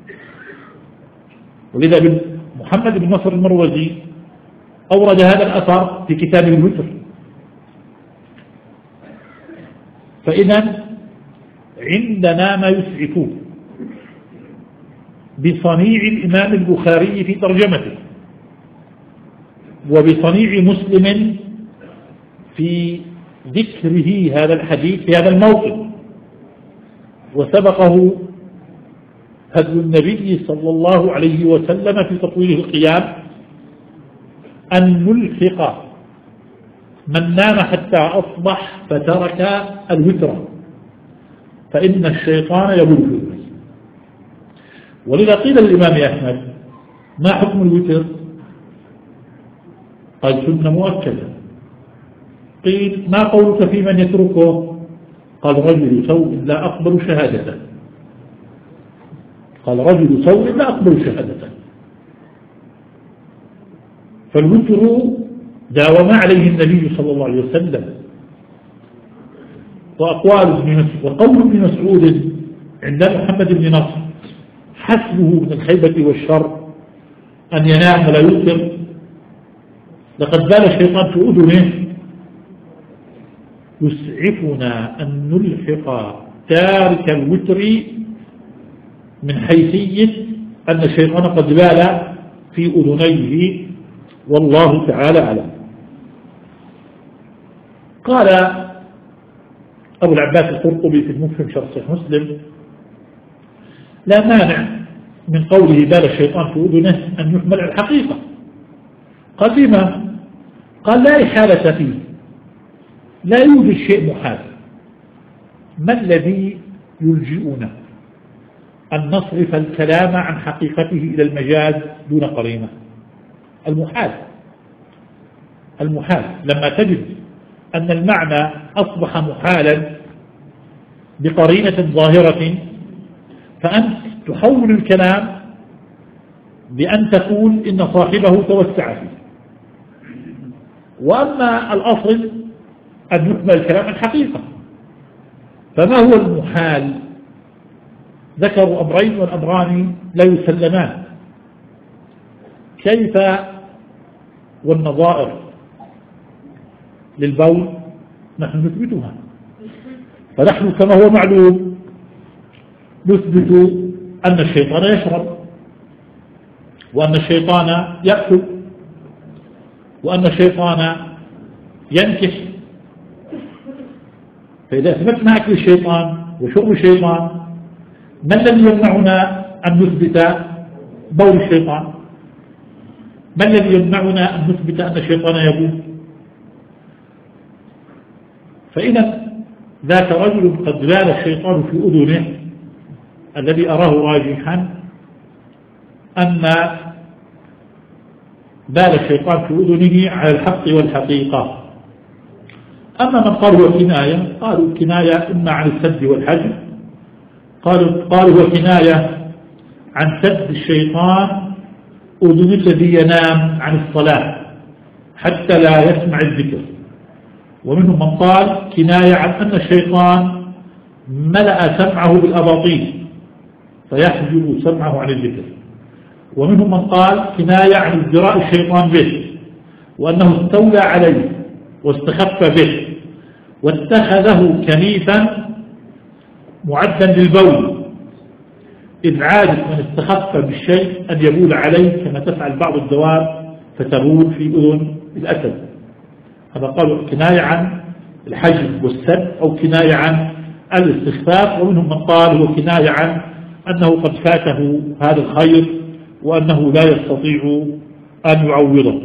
ولذا ابن محمد بن نصر المروزي أورد هذا الأثر في كتابه الوتر. فإذا عندنا ما يسعف بصنيع الإمام البخاري في ترجمته، وبصنيع مسلم في ذكره هذا الحديث في هذا الموقف. وسبقه هدي النبي صلى الله عليه وسلم في تطويل القيام أن نلحق من نام حتى أصبح فترك الوتر، فإن الشيطان يبول في أذني. ولذا قيل للإمام أحمد ما حكم الوتر؟ قال سنة مؤكدة. قيل ما قولك في من يتركه؟ قال رجل سوء لا أقبل شهادته. قال رجل سوء لا أقبل شهادته. فالوتر داوم عليه النبي صلى الله عليه وسلم. وأقوال ابن مسعود وقول ابن مسعود عند محمد بن نصر حسبه من الخيبة والشر أن ينام ولا يوتر، لقد بال الشيطان في أذنه. يسعفنا أن نلحق تارك الوتر من حيثية أن الشيطان قد بال في أذنيه، والله تعالى أعلم. قال أبو العباس القرطبي في المفهم شرح صحيح مسلم لا مانع من قوله بال الشيطان في أذنه أن يحمل على الحقيقة. قال لما؟ قال لا إحالة فيه، لا يوجد شيء محال. ما الذي يلجئنا أن نصرف الكلام عن حقيقته إلى المجاز دون قرينة؟ المحال. المحال لما تجد أن المعنى أصبح محالا بقرينة ظاهرة، فأنت تحول الكلام بأن تقول إن صاحبه توسع فيه. وأما الأصل أن يكمل الكلام عن حقيقة. فما هو المحال؟ ذكروا أمرين والأمران لا يسلمان. كيف والنظائر للبول نحن نثبتها، فنحن كما هو معلوم نثبت أن الشيطان يشرب، وأن الشيطان يأكل، وأن الشيطان ينكح. فإذا أثبتنا أكل الشيطان وشرب الشيطان، ما الذي يمنعنا أن نثبت بول الشيطان؟ ما الذي يمنعنا أن نثبت أن الشيطان يبول؟ فإذا ذاك رجل قد بال الشيطان في أذنه، الذي أراه راجحا أن بال الشيطان في أذنه على الحق والحقيقة. أما من قال هو كناية، قالوا كناية إما عن السد والحجر، قالوا قالوا هو كناية عن سد الشيطان أذن الذي ينام عن الصلاة حتى لا يسمع الذكر. ومنهم من قال كناية عن أن الشيطان ملأ سمعه بالأباطيل فيحجب سمعه عن الذكر. ومنهم من قال كناية عن ازدراء الشيطان به، وأنه استولى عليه واستخف به واتخذه كنيفا معدا للبول، إذ عادت من استخف بالشيء أن يبول عليه كما تفعل بعض الدواب فتبول في أذن الأسد. هذا قالوا كناية عن الحجب والسد أو كناية عن الاستخفاف. ومنهم من قال هو كناية عن أنه قد فاته هذا الخير وأنه لا يستطيع أن يعوضه.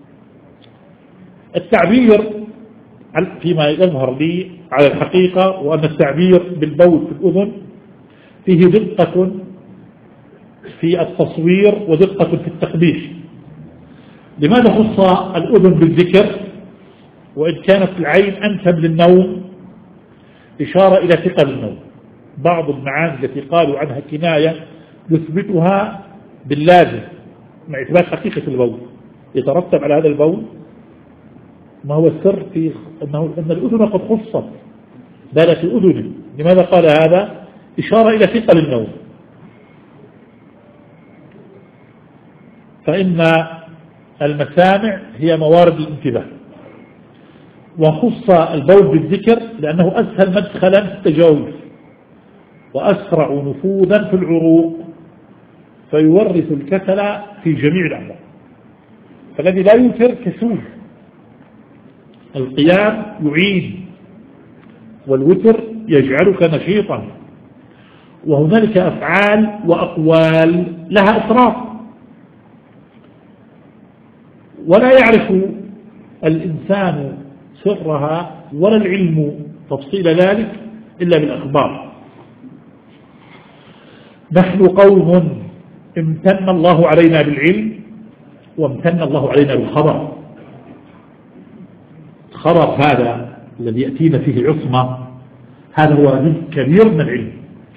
التعبير فيما يظهر لي على الحقيقة وأن التعبير بالبول في الأذن فيه دقة في التصوير ودقة في التقبيح. لماذا خص الأذن بالذكر وإن كانت العين أنسب للنوم إشارة إلى ثقل النوم؟ بعض المعاني التي قالوا عنها كناية نثبتها باللازم مع إثبات حقيقة البول. يترتب على هذا البول ما هو السر في أنه أن الأذن قد خصت بالت في أذنه. لماذا قال هذا؟ إشارة إلى ثقل النوم. فإن المسامع هي موارد الانتباه، وخص البول بالذكر لأنه أسهل مدخلا في التجاوز وأسرع نفوذا في العروق، فيورث الكسل في جميع الأعمال. فالذي لا يوتر كسول. القيام يعين والوتر يجعلك نشيطا. وهنالك أفعال وأقوال لها إسراف، ولا يعرف الإنسان سرها ولا العلم تفصيل ذلك إلا بالأخبار. نحن قوم امتن الله علينا بالعلم وامتن الله علينا بالخبر. الخبر هذا الذي يأتينا فيه عصمة هذا هو جزء كبير من العلم،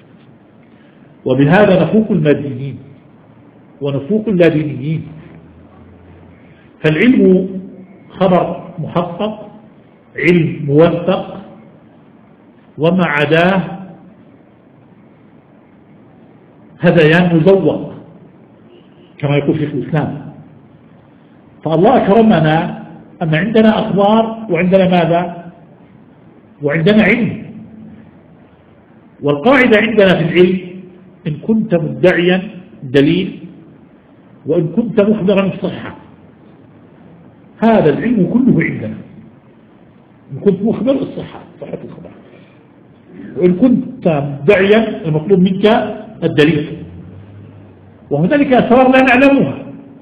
وبهذا نفوق الماديين ونفوق اللادينيين. فالعلم خبر محقق، علم موثق، وما عداه هذيان مزوق كما يقول شيخ الإسلام. فالله أكرمنا أن عندنا أخبار وعندنا ماذا؟ وعندنا علم. والقاعدة عندنا في العلم إن كنت مدعيا دليل وإن كنت مخبرا بصحة. هذا العلم كله عندنا. إن كنت مخبر الصحة صحة الخبر، وإن كنت مدعيا المطلوب منك الدليل. وهنالك أسرار لا نعلمها.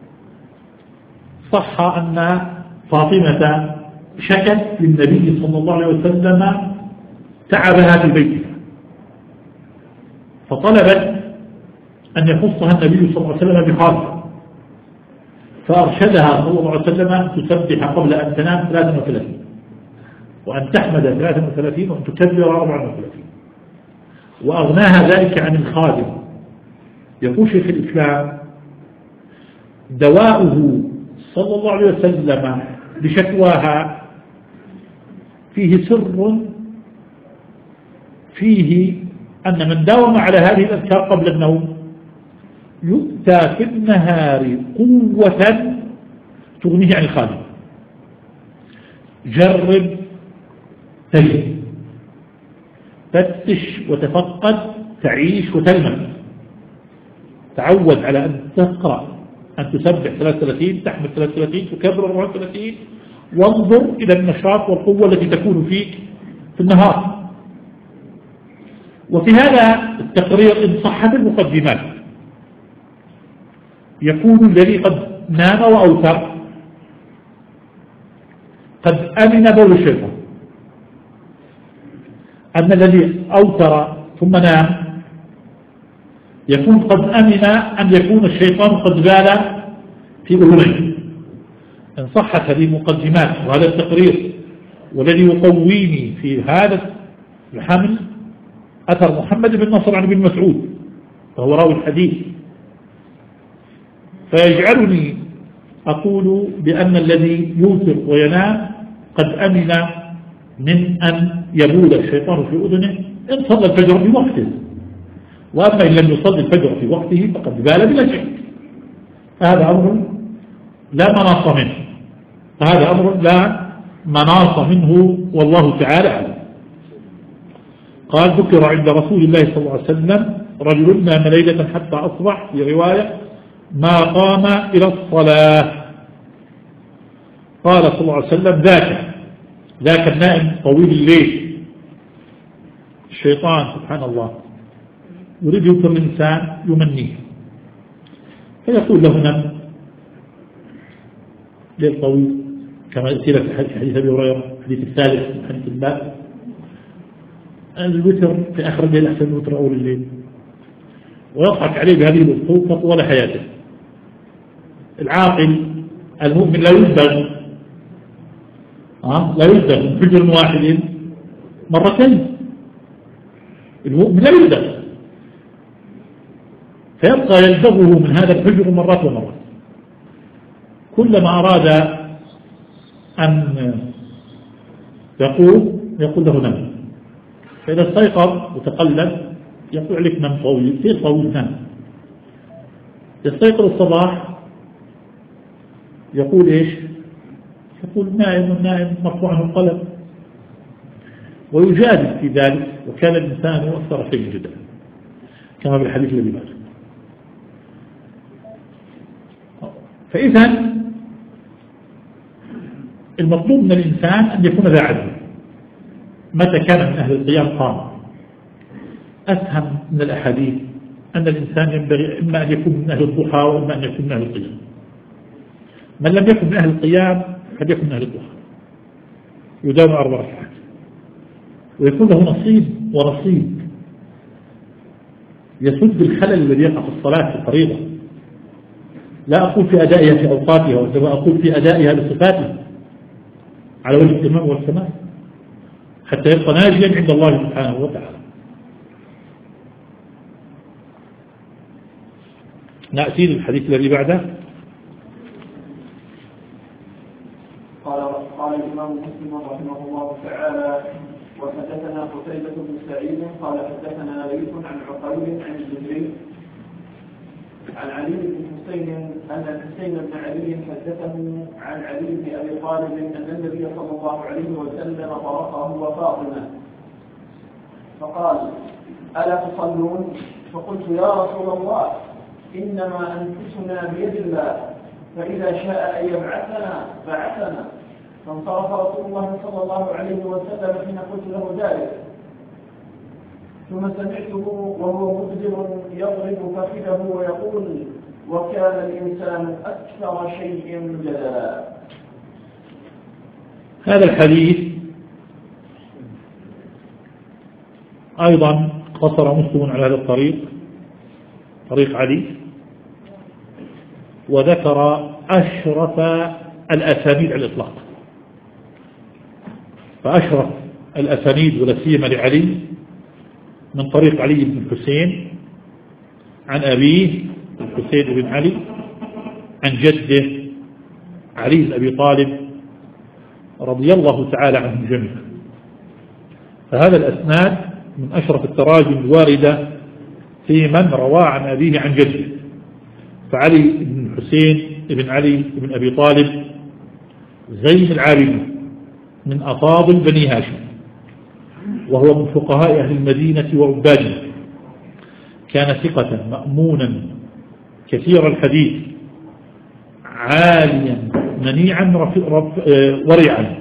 صح أن فاطمة شكت للنبي صلى الله عليه وسلم تعبها في بيتها، فطلبت أن يخصها النبي صلى الله عليه وسلم بخاصة، فأرشدها صلى الله عليه وسلم أن تسبح قبل أن تنام ثلاثة وثلاثين، وأن تحمد ثلاثة وثلاثين، وأن تكبر أربعة وثلاثين، وأغناها ذلك عن الخادم. يقول شيخ الإسلام دواؤه صلى الله عليه وسلم بشكواها فيه سر، فيه أن من داوم على هذه الأذكار قبل النوم يؤتى في النهار قوة تغنيه عن الخادم. جرب تجد، فتش وتفقد، تعيش وتلمس. تعود على أن تقرأ، أن تسبح ثلاثة وثلاثين، تحمد ثلاثة وثلاثين، تكبر أربعة وثلاثين، وانظر إلى النشاط والقوة التي تكون فيك في النهار. وفي هذا التقرير إن صحت المقدمات يكون الذي قد نام وأوتر قد أمن بول الشيطان، أن الذي أوتر ثم نام يكون قد أمن أن يكون الشيطان قد بال في أذنيه. إن صحت هذه المقدمات وهذا التقرير، والذي يقويني في هذا الحمل أثر محمد بن نصر عن ابن مسعود فهو راوي الحديث، فيجعلني أقول بأن الذي يوتر وينام قد أمن من أن يبول الشيطان في أذنه إن صلى الفجر في وقته، وأما إن لم يصلي الفجر في وقته فقد بال بلا شك. هذا أمر لا مناص منه، هذا أمر لا مناص منه والله تعالى أعلم. قال ذكر عند رسول الله صلى الله عليه وسلم رجل نام ليلة حتى أصبح، في رواية ما قام إلى الصلاة. قال صلى الله عليه وسلم ذاك ذاك النائم طويل الليل. الشيطان سبحان الله يريد يوتر الإنسان يمنيه، فيقول له نم ليل طويل، كما يأتي لك في حديث أبي هريرة الحديث الثالث من حديث الباب، الوتر في آخر الليل أحسن الوتر أول الليل، ويضحك عليه بهذه الأسلوب طوال حياته. العاقل المؤمن لا يلدغ أه؟ لا يلدغ من فجر واحد مرتين، المؤمن لا يلدغ، فيبقى يلدغه من هذا الفجر مرات ومرات. كلما أراد أن يقول يقول له نم، فإذا استيقظ وتقلب يقول عليك نم طويل، في طويل نم. يستيقظ الصباح يقول إيش؟ يقول نائم نائم مرفوع عنه القلم، ويجادل في ذلك، وكان الإنسان يؤثر فيه جدا كما بالحديث الذي بعده. فإذا المطلوب من الإنسان أن يكون ذا عدل. متى كان من أهل القيام قام. أفهم من الأحاديث أن الإنسان ينبغي إما أن يكون من أهل الضحى وإما أن يكون من أهل القيام. من لم يكن من أهل القيام قد يكون من أهل الضحى، يداوم أربع ركعات، ويكون له نصيب ونصيب. يسد الخلل الذي يقع في الصلاة في الفريضة. لا أقول في أدائها في أوقاتها، وإنما أقول في أدائها بصفاتها على وجه التمام والكمال حتى يبقى ناجيا عند الله سبحانه وتعالى. نأتي للحديث الذي بعده. قال قال الإمام مسلم رحمه الله تعالى: وحدثنا قتيبة بن سعيد قال حدثنا ليث عن عقيل عن الزهري عن علي بن حسين أن الحسين بن علي حدثه عن علي بن أبي طالب أن النبي صلى الله عليه وسلم طرقه وفاطمة فقال: ألا تصلون؟ فقلت: يا رسول الله، إنما أنفسنا بيد الله، فإذا شاء أن يبعثنا بعثنا. فانصرف رسول الله صلى الله عليه وسلم حين قلت له ذلك، ثم سمعته وهو مبدر يضرب فخذه ويقول: وكان الإنسان أكثر شيء جدلا. هذا الحديث أيضا قصر مسلم على هذا الطريق، طريق علي، وذكر أشرف الأسانيد على الإطلاق. فأشرف الأسانيد ولا سيما لعلي من طريق علي بن الحسين عن أبيه الحسين بن علي عن جده علي بن أبي طالب رضي الله تعالى عنهم جميعا. فهذا الأسناد من أشرف التراجم الواردة في من روى عن أبيه عن جده. فعلي بن الحسين بن علي بن أبي طالب زين العابدين من أفاضل بني هاشم، وهو من فقهاء أهل المدينة وعبادها. كان ثقة مأمونا كثير الحديث عاليا منيعا ورعا.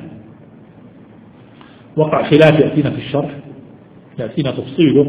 وقع خلاف يأتينا في الشرح، يأتينا تفصيله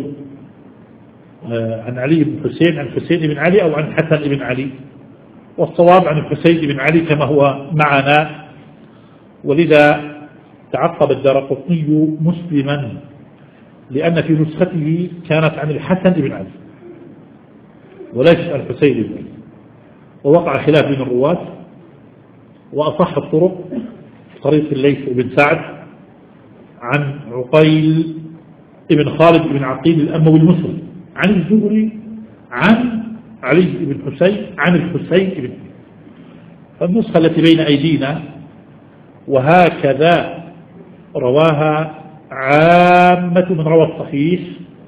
عن علي بن حسين عن حسين بن علي أو عن حسن بن علي، والصواب عن الحسين بن علي كما هو معنا. ولذا تعقب الدارقطني مسلما لأن في نسخته كانت عن الحسن بن علي وليس عن الحسين بن علي، ووقع خلاف بين الرواة. وأصح الطرق طريق الليث بن سعد عن عقيل بن خالد بن عقيل الأموي المصري عن الزهري عن علي بن حسين عن الحسين بن علي. فالنسخة التي بين أيدينا وهكذا رواها عامة من روى الصحيح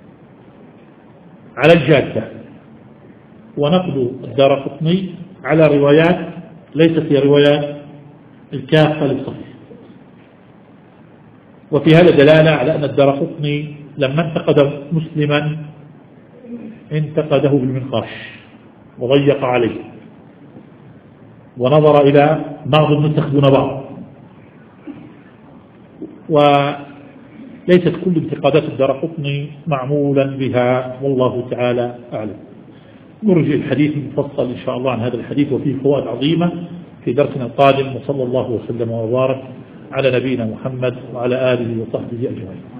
على الجادة. ونقد الدارقطني على روايات ليست هي روايات الكافة للصحيح. وفي هذا دلالة على أن الدارقطني لما انتقد مسلما انتقده بالمنقاش وضيق عليه ونظر إلى بعض النسخ دون بعض. وليست كل انتقادات الدارقطني معمولا بها، والله تعالى أعلم. نرجع الحديث المفصل إن شاء الله عن هذا الحديث وفيه فوائد عظيمة في درسنا القادم، وصلى الله وسلم وبارك على نبينا محمد وعلى آله وصحبه أجمعين.